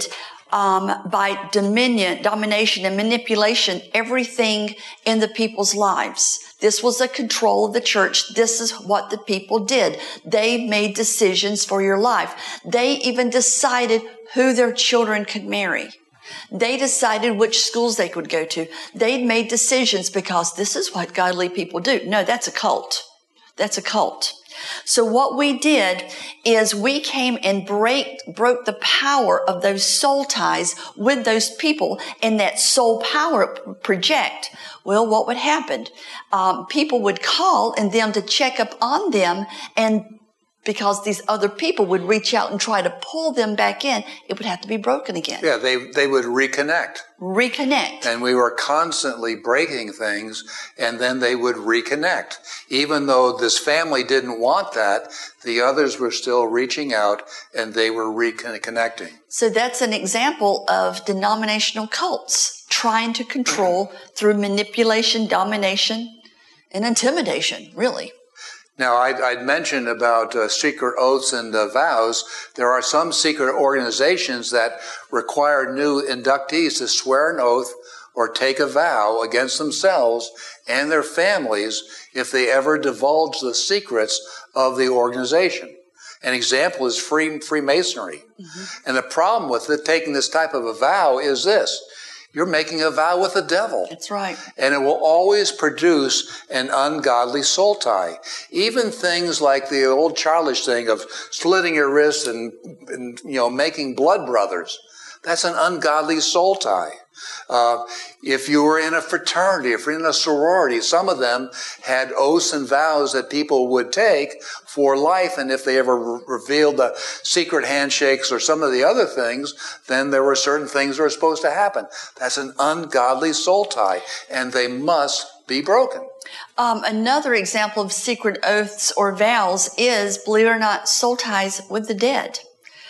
S2: by domination, and manipulation, everything in the people's lives. This was a control of the church. This is what the people did. They made decisions for your life. They even decided who their children could marry. They decided which schools they could go to. They'd made decisions because this is what godly people do. No, that's a cult. That's a cult. So what we did is we came and broke the power of those soul ties with those people, and that soul power project. Well, what would happen? People would call and them to check up on them, and because these other people would reach out and try to pull them back in, it would have to be broken again.
S1: Yeah, they would reconnect.
S2: Reconnect.
S1: And we were constantly breaking things, and then they would reconnect. Even though this family didn't want that, the others were still reaching out, and they were reconnecting.
S2: So that's an example of denominational cults trying to control through manipulation, domination, and intimidation, really.
S1: Now, I'd mentioned about secret oaths and vows. There are some secret organizations that require new inductees to swear an oath or take a vow against themselves and their families if they ever divulge the secrets of the organization. An example is Freemasonry. Mm-hmm. And the problem with taking this type of a vow is this. You're making a vow with the devil.
S2: That's right. And
S1: it will always produce an ungodly soul tie. Even things like the old childish thing of slitting your wrists and making blood brothers. That's an ungodly soul tie. If you were in a fraternity, if you're in a sorority, some of them had oaths and vows that people would take for life. And if they ever revealed the secret handshakes or some of the other things, then there were certain things that were supposed to happen. That's an ungodly soul tie, and they must be broken.
S2: Another example of secret oaths or vows is, believe it or not, soul ties with the dead.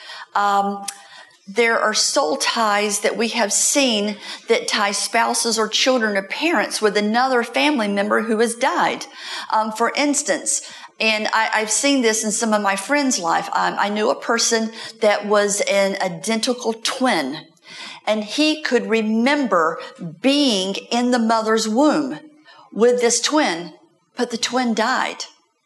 S2: There are soul ties that we have seen that tie spouses or children or parents with another family member who has died. For instance, and I've seen this in some of my friends' life. I knew a person that was an identical twin, and he could remember being in the mother's womb with this twin, but the twin died.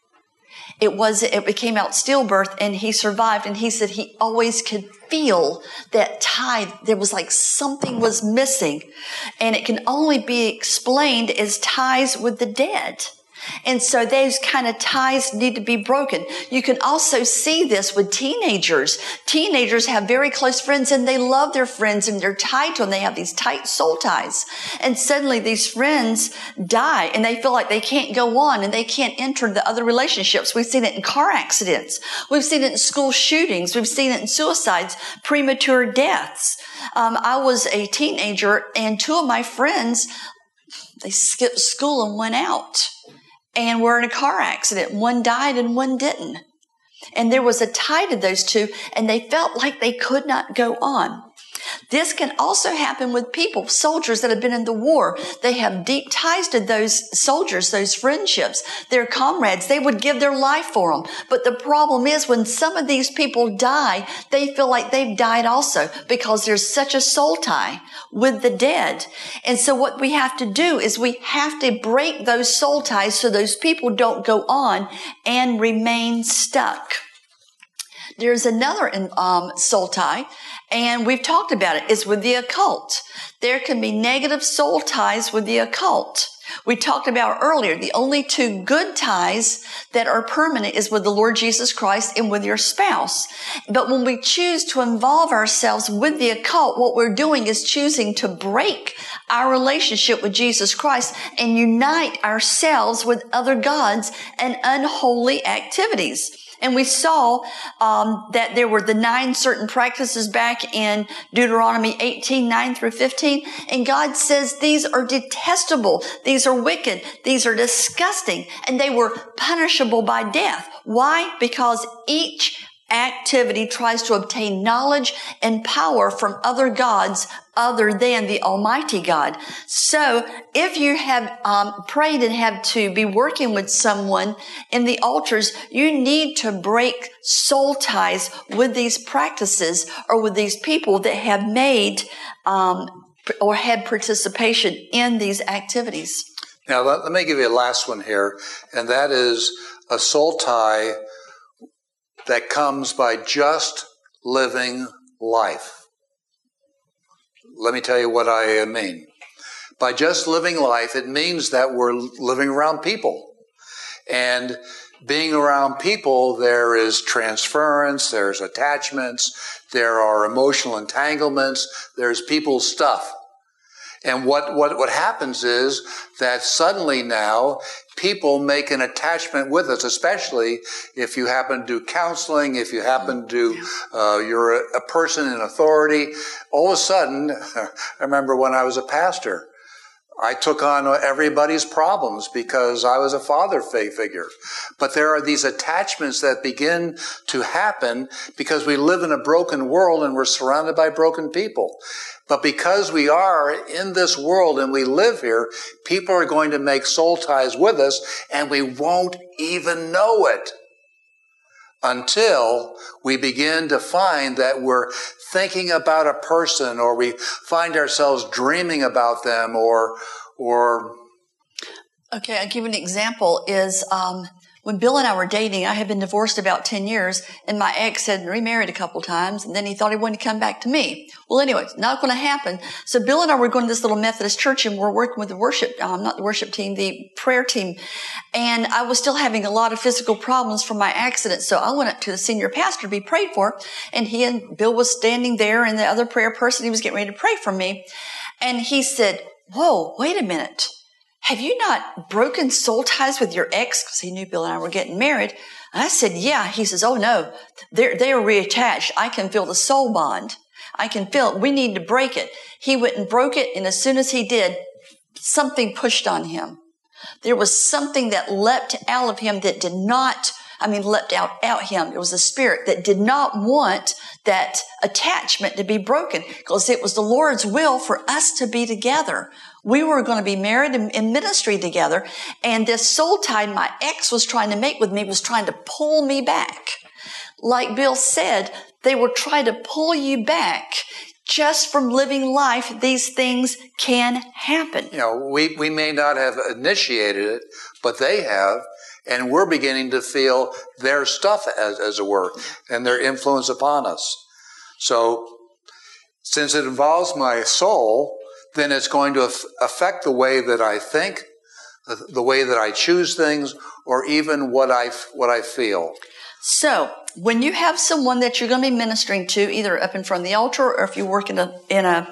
S2: It became out stillbirth, and he survived, and he said he always could feel that tie. There was like something was missing, and it can only be explained as ties with the dead. And so those kind of ties need to be broken. You can also see this with teenagers. Teenagers have very close friends, and they love their friends, and they're tied to them. They have these tight soul ties. And suddenly these friends die, and they feel like they can't go on, and they can't enter the other relationships. We've seen it in car accidents. We've seen it in school shootings. We've seen it in suicides, premature deaths. I was a teenager, and two of my friends, they skipped school and went out and were in a car accident. One died and one didn't. And there was a tie to those two, and they felt like they could not go on. This can also happen with people, soldiers that have been in the war. They have deep ties to those soldiers, those friendships, their comrades. They would give their life for them. But the problem is when some of these people die, they feel like they've died also because there's such a soul tie with the dead. And so what we have to do is we have to break those soul ties so those people don't go on and remain stuck. There's another soul tie, and we've talked about it. It's with the occult. There can be negative soul ties with the occult. We talked about earlier, the only two good ties that are permanent is with the Lord Jesus Christ and with your spouse. But when we choose to involve ourselves with the occult, what we're doing is choosing to break our relationship with Jesus Christ and unite ourselves with other gods and unholy activities. And we saw that there were the 9 certain practices back in Deuteronomy 18, 9 through 15. And God says these are detestable. These are wicked. These are disgusting. And they were punishable by death. Why? Because each activity tries to obtain knowledge and power from other gods other than the Almighty God. So if you have prayed and have to be working with someone in the altars, you need to break soul ties with these practices or with these people that have made or had participation in these activities.
S1: Now, let me give you a last one here, and that is a soul tie that comes by just living life. Let me tell you what I mean. By just living life, it means that we're living around people. And being around people, there is transference, there's attachments, there are emotional entanglements, there's people's stuff. And what happens is that suddenly now people make an attachment with us, especially if you happen to do counseling, if you happen to, you're a person in authority. All of a sudden, I remember when I was a pastor, I took on everybody's problems because I was a father figure. But there are these attachments that begin to happen because we live in a broken world and we're surrounded by broken people. But because we are in this world and we live here, people are going to make soul ties with us and we won't even know it until we begin to find that we're thinking about a person or we find ourselves dreaming about them or
S2: Okay, I'll give you an example is when Bill and I were dating, I had been divorced about 10 years, and my ex had remarried a couple times, and then he thought he wanted to come back to me. Well, anyway, it's not going to happen. So Bill and I were going to this little Methodist church, and we're working with the worship, not the worship team, the prayer team. And I was still having a lot of physical problems from my accident, so I went up to the senior pastor to be prayed for, and he and Bill was standing there, and the other prayer person, he was getting ready to pray for me. And he said, "Whoa, wait a minute. Have you not broken soul ties with your ex?" Because he knew Bill and I were getting married. And I said, "Yeah." He says, "Oh no, they are reattached. I can feel the soul bond. I can feel it. We need to break it." He went and broke it. And as soon as he did, something pushed on him. There was something that leapt out of him that did not, leapt out him. It was a spirit that did not want that attachment to be broken because it was the Lord's will for us to be together. We were going to be married in ministry together. And this soul tie my ex was trying to make with me was trying to pull me back. Like Bill said, they were trying to pull you back. Just from living life, these things can happen.
S1: You know, we may not have initiated it, but they have. And we're beginning to feel their stuff, as it were, and their influence upon us. So, since it involves my soul, then it's going to affect the way that I think, the way that I choose things, or even what I feel.
S2: So, when you have someone that you're going to be ministering to, either up in front of the altar or if you work in a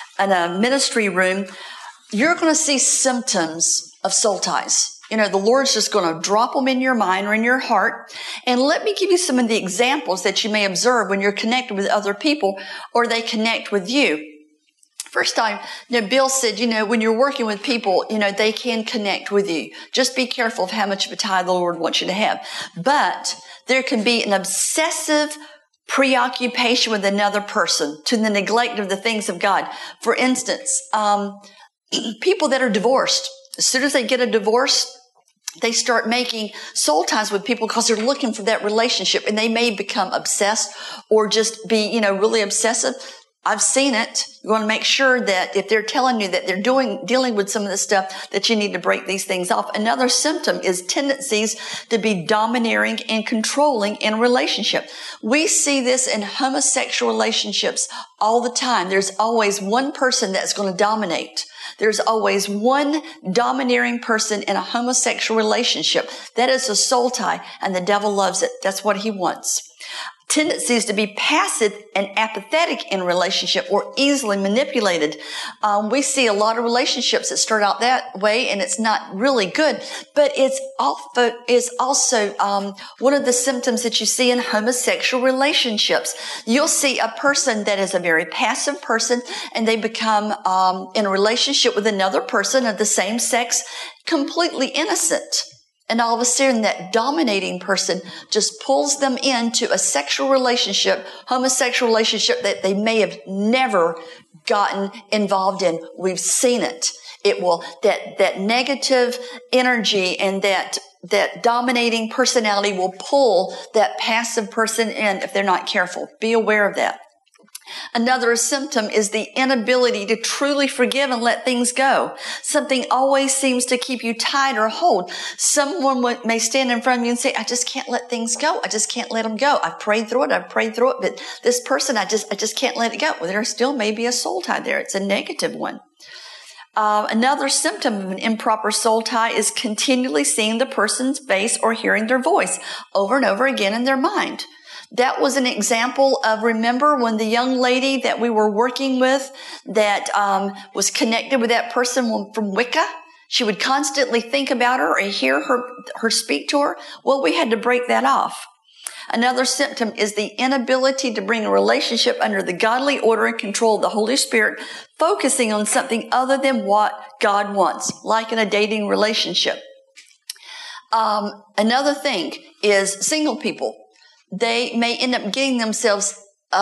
S2: ministry room, you're going to see symptoms of soul ties. You know, the Lord's just going to drop them in your mind or in your heart. And let me give you some of the examples that you may observe when you're connected with other people or they connect with you. First time, Bill said, when you're working with people, they can connect with you. Just be careful of how much of a tie the Lord wants you to have. But there can be an obsessive preoccupation with another person to the neglect of the things of God. For instance, people that are divorced, as soon as they get a divorce, they start making soul ties with people because they're looking for that relationship, and they may become obsessed or just be, really obsessive. I've seen it. You want to make sure that if they're telling you that they're dealing with some of this stuff, that you need to break these things off. Another symptom is tendencies to be domineering and controlling in a relationship. We see this in homosexual relationships all the time. There's always one person that's going to dominate. There's always one domineering person in a homosexual relationship. That is a soul tie, and the devil loves it. That's what he wants. Tendencies to be passive and apathetic in relationship or easily manipulated. We see a lot of relationships that start out that way, and it's not really good. But it's also one of the symptoms that you see in homosexual relationships. You'll see a person that is a very passive person, and they become in a relationship with another person of the same sex, completely innocent. And all of a sudden, that dominating person just pulls them into a sexual relationship, homosexual relationship that they may have never gotten involved in. We've seen it. It will, that negative energy and that dominating personality will pull that passive person in if they're not careful. Be aware of that. Another symptom is the inability to truly forgive and let things go. Something always seems to keep you tied or hold. Someone may stand in front of you and say, I just can't let things go. I just can't let them go. I've prayed through it, but this person, I just can't let it go. Well, there still may be a soul tie there. It's a negative one. Another symptom of an improper soul tie is continually seeing the person's face or hearing their voice over and over again in their mind. That was an example of, remember when the young lady that we were working with that was connected with that person from Wicca? She would constantly think about her or hear her speak to her. Well, we had to break that off. Another symptom is the inability to bring a relationship under the godly order and control of the Holy Spirit, focusing on something other than what God wants, like in a dating relationship. Another thing is single people. They may end up getting themselves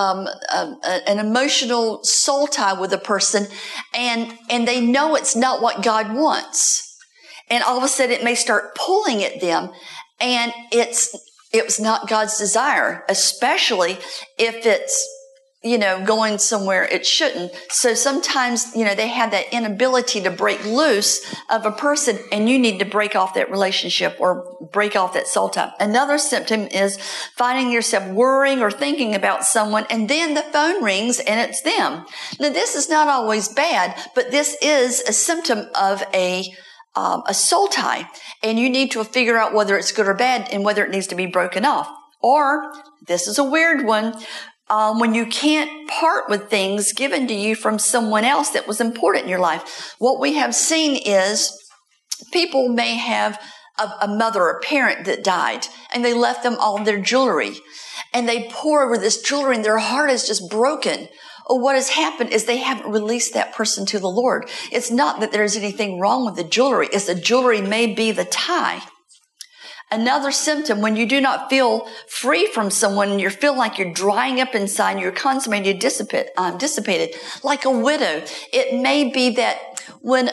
S2: an emotional soul tie with a person, and they know it's not what God wants. And all of a sudden it may start pulling at them, and it was not God's desire, especially if it's, going somewhere it shouldn't. So sometimes, they have that inability to break loose of a person, and you need to break off that relationship or break off that soul tie. Another symptom is finding yourself worrying or thinking about someone, and then the phone rings and it's them. Now, this is not always bad, but this is a symptom of a soul tie, and you need to figure out whether it's good or bad and whether it needs to be broken off. Or, this is a weird one, when you can't part with things given to you from someone else that was important in your life. What we have seen is people may have a mother or parent that died, and they left them all their jewelry, and they pour over this jewelry and their heart is just broken. Or what has happened is they haven't released that person to the Lord. It's not that there's anything wrong with the jewelry. It's the jewelry may be the tie. Another symptom, when you do not feel free from someone and you feel like you're drying up inside, you're consummate, dissipated, like a widow. It may be that when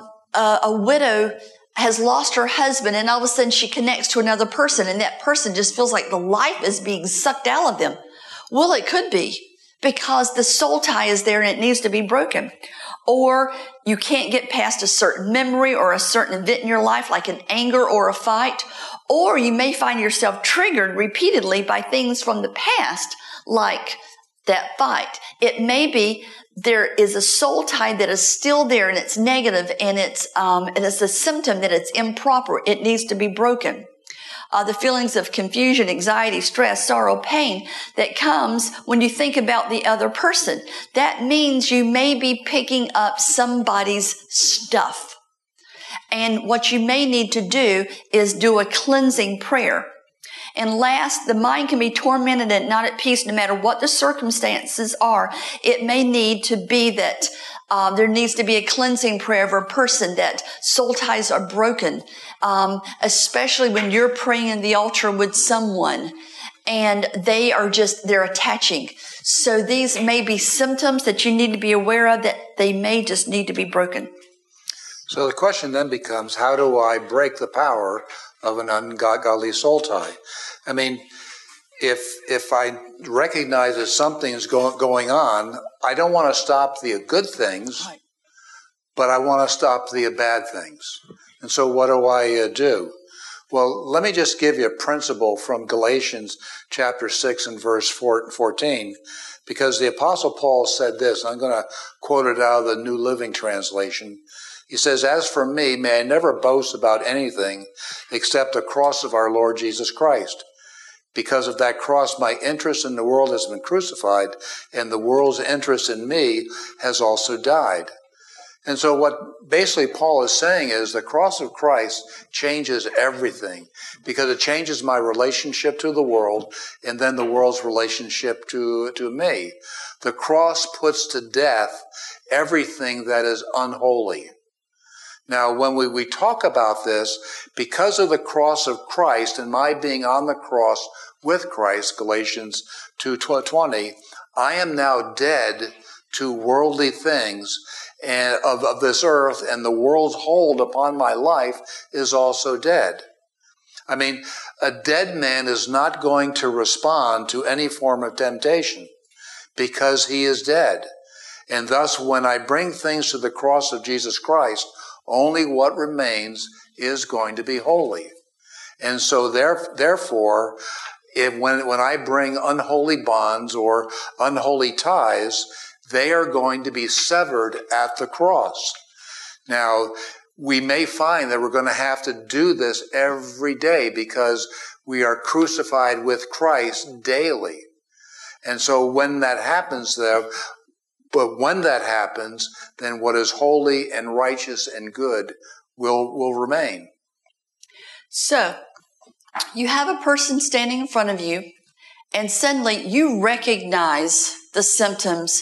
S2: a widow has lost her husband and all of a sudden she connects to another person and that person just feels like the life is being sucked out of them. Well, it could be because the soul tie is there and it needs to be broken. Or you can't get past a certain memory or a certain event in your life, like an anger or a fight. Or you may find yourself triggered repeatedly by things from the past, like that fight. It may be there is a soul tie that is still there and it's negative, and it's a symptom that it's improper. It needs to be broken. The feelings of confusion, anxiety, stress, sorrow, pain that comes when you think about the other person. That means you may be picking up somebody's stuff. And what you may need to do is do a cleansing prayer. And last, the mind can be tormented and not at peace no matter what the circumstances are. It may need to be that there needs to be a cleansing prayer for a person that soul ties are broken, especially when you're praying in the altar with someone and they're attaching. So these may be symptoms that you need to be aware of, that they may just need to be broken.
S1: So the question then becomes, how do I break the power of an ungodly soul tie? I mean, if I recognize that something is going on, I don't want to stop the good things, right, but I want to stop the bad things. And so what do I do? Well, let me just give you a principle from Galatians chapter 6 and verse 14, because the Apostle Paul said this. I'm going to quote it out of the New Living Translation. He says, "As for me, may I never boast about anything except the cross of our Lord Jesus Christ. Because of that cross, my interest in the world has been crucified, and the world's interest in me has also died." And so what basically Paul is saying is the cross of Christ changes everything, because it changes my relationship to the world and then the world's relationship to me. The cross puts to death everything that is unholy. Now, when we talk about this, because of the cross of Christ and my being on the cross with Christ, Galatians 2:20, I am now dead to worldly things and of this earth, and the world's hold upon my life is also dead. I mean, a dead man is not going to respond to any form of temptation because he is dead. And thus, when I bring things to the cross of Jesus Christ, only what remains is going to be holy. And so therefore, when I bring unholy bonds or unholy ties, they are going to be severed at the cross. Now, we may find that we're going to have to do this every day because we are crucified with Christ daily. And so when that happens, then what is holy and righteous and good will remain.
S2: So, you have a person standing in front of you, and suddenly you recognize the symptoms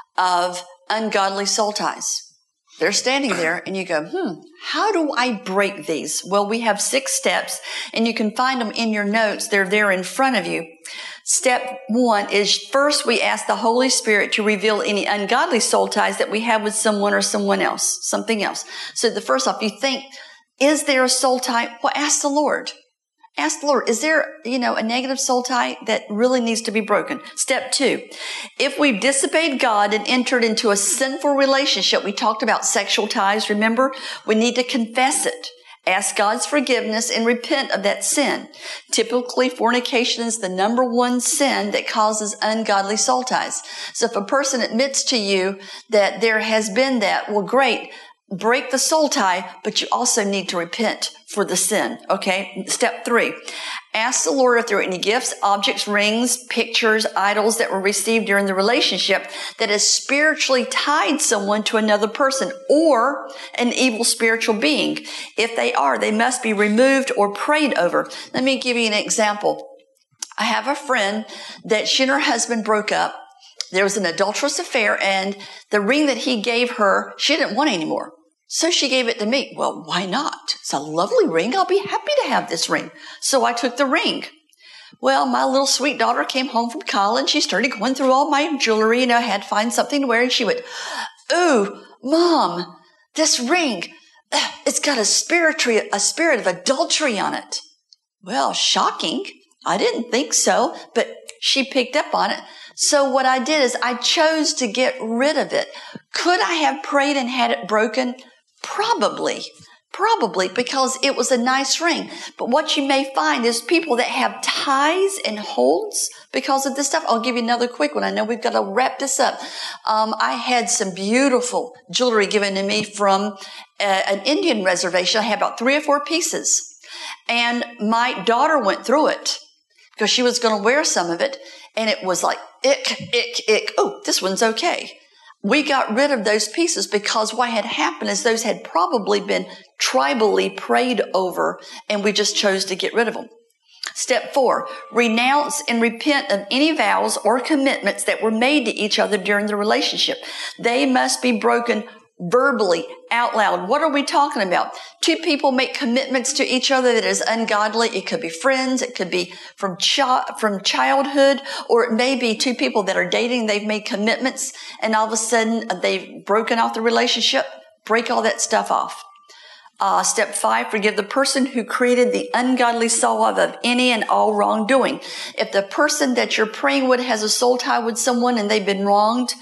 S2: of ungodly soul ties. They're standing there, and you go, how do I break these? Well, we have 6 steps, and you can find them in your notes. They're there in front of you. Step 1 is, first we ask the Holy Spirit to reveal any ungodly soul ties that we have with someone or someone else, something else. So the first off, you think, is there a soul tie? Well, ask the Lord. Ask the Lord, is there, a negative soul tie that really needs to be broken? Step 2, if we've disobeyed God and entered into a sinful relationship, we talked about sexual ties, remember? We need to confess it. Ask God's forgiveness and repent of that sin. Typically, fornication is the number 1 sin that causes ungodly soul ties. So if a person admits to you that there has been that, well, great. Break the soul tie, but you also need to repent for the sin, okay? Step 3, ask the Lord if there are any gifts, objects, rings, pictures, idols that were received during the relationship that has spiritually tied someone to another person or an evil spiritual being. If they are, they must be removed or prayed over. Let me give you an example. I have a friend that she and her husband broke up. There was an adulterous affair, and the ring that he gave her, she didn't want anymore. So she gave it to me. Well, why not? It's a lovely ring. I'll be happy to have this ring. So I took the ring. Well, my little sweet daughter came home from college. She started going through all my jewelry, I had to find something to wear. And she went, "Ooh, Mom, this ring, it's got a spirit of adultery on it." Well, shocking. I didn't think so, but she picked up on it. So what I did is I chose to get rid of it. Could I have prayed and had it broken? Probably, because it was a nice ring. But what you may find is people that have ties and holds because of this stuff. I'll give you another quick one. I know we've got to wrap this up. I had some beautiful jewelry given to me from an Indian reservation. I had about 3 or 4 pieces. And my daughter went through it because she was going to wear some of it. And it was like, ick, ick, ick. Oh, this one's okay. We got rid of those pieces because what had happened is those had probably been tribally prayed over, and we just chose to get rid of them. Step 4, renounce and repent of any vows or commitments that were made to each other during the relationship. They must be broken verbally, out loud. What are we talking about? 2 people make commitments to each other that is ungodly. It could be friends. It could be from childhood, or it may be 2 people that are dating. They've made commitments, and all of a sudden they've broken off the relationship. Break all that stuff off. Step 5, forgive the person who created the ungodly soul of any and all wrongdoing. If the person that you're praying with has a soul tie with someone and they've been wronged,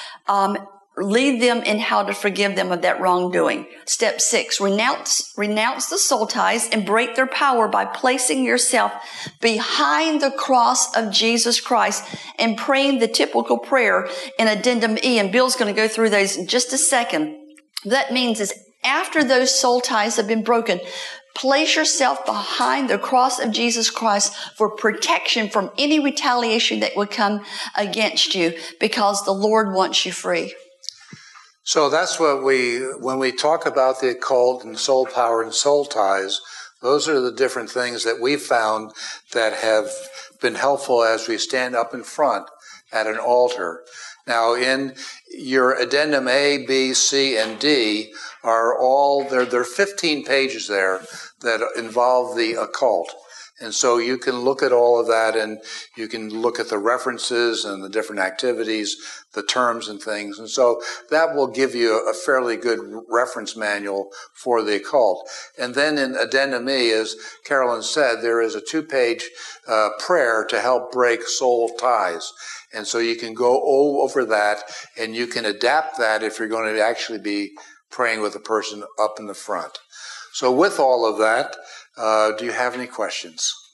S2: lead them in how to forgive them of that wrongdoing. Step 6, renounce the soul ties and break their power by placing yourself behind the cross of Jesus Christ and praying the typical prayer in Addendum E. And Bill's going to go through those in just a second. That means is after those soul ties have been broken, place yourself behind the cross of Jesus Christ for protection from any retaliation that would come against you, because the Lord wants you free.
S1: So that's what when we talk about the occult and soul power and soul ties, those are the different things that we've found that have been helpful as we stand up in front at an altar. Now, in your addendum A, B, C, and D are all, there are 15 pages there that involve the occult. And so you can look at all of that, and you can look at the references and the different activities, the terms and things. And so that will give you a fairly good reference manual for the occult. And then in addendum E, as Carolyn said, there is a 2-page prayer to help break soul ties. And so you can go over that, and you can adapt that if you're going to actually be praying with a person up in the front. So with all of that, do you have any questions?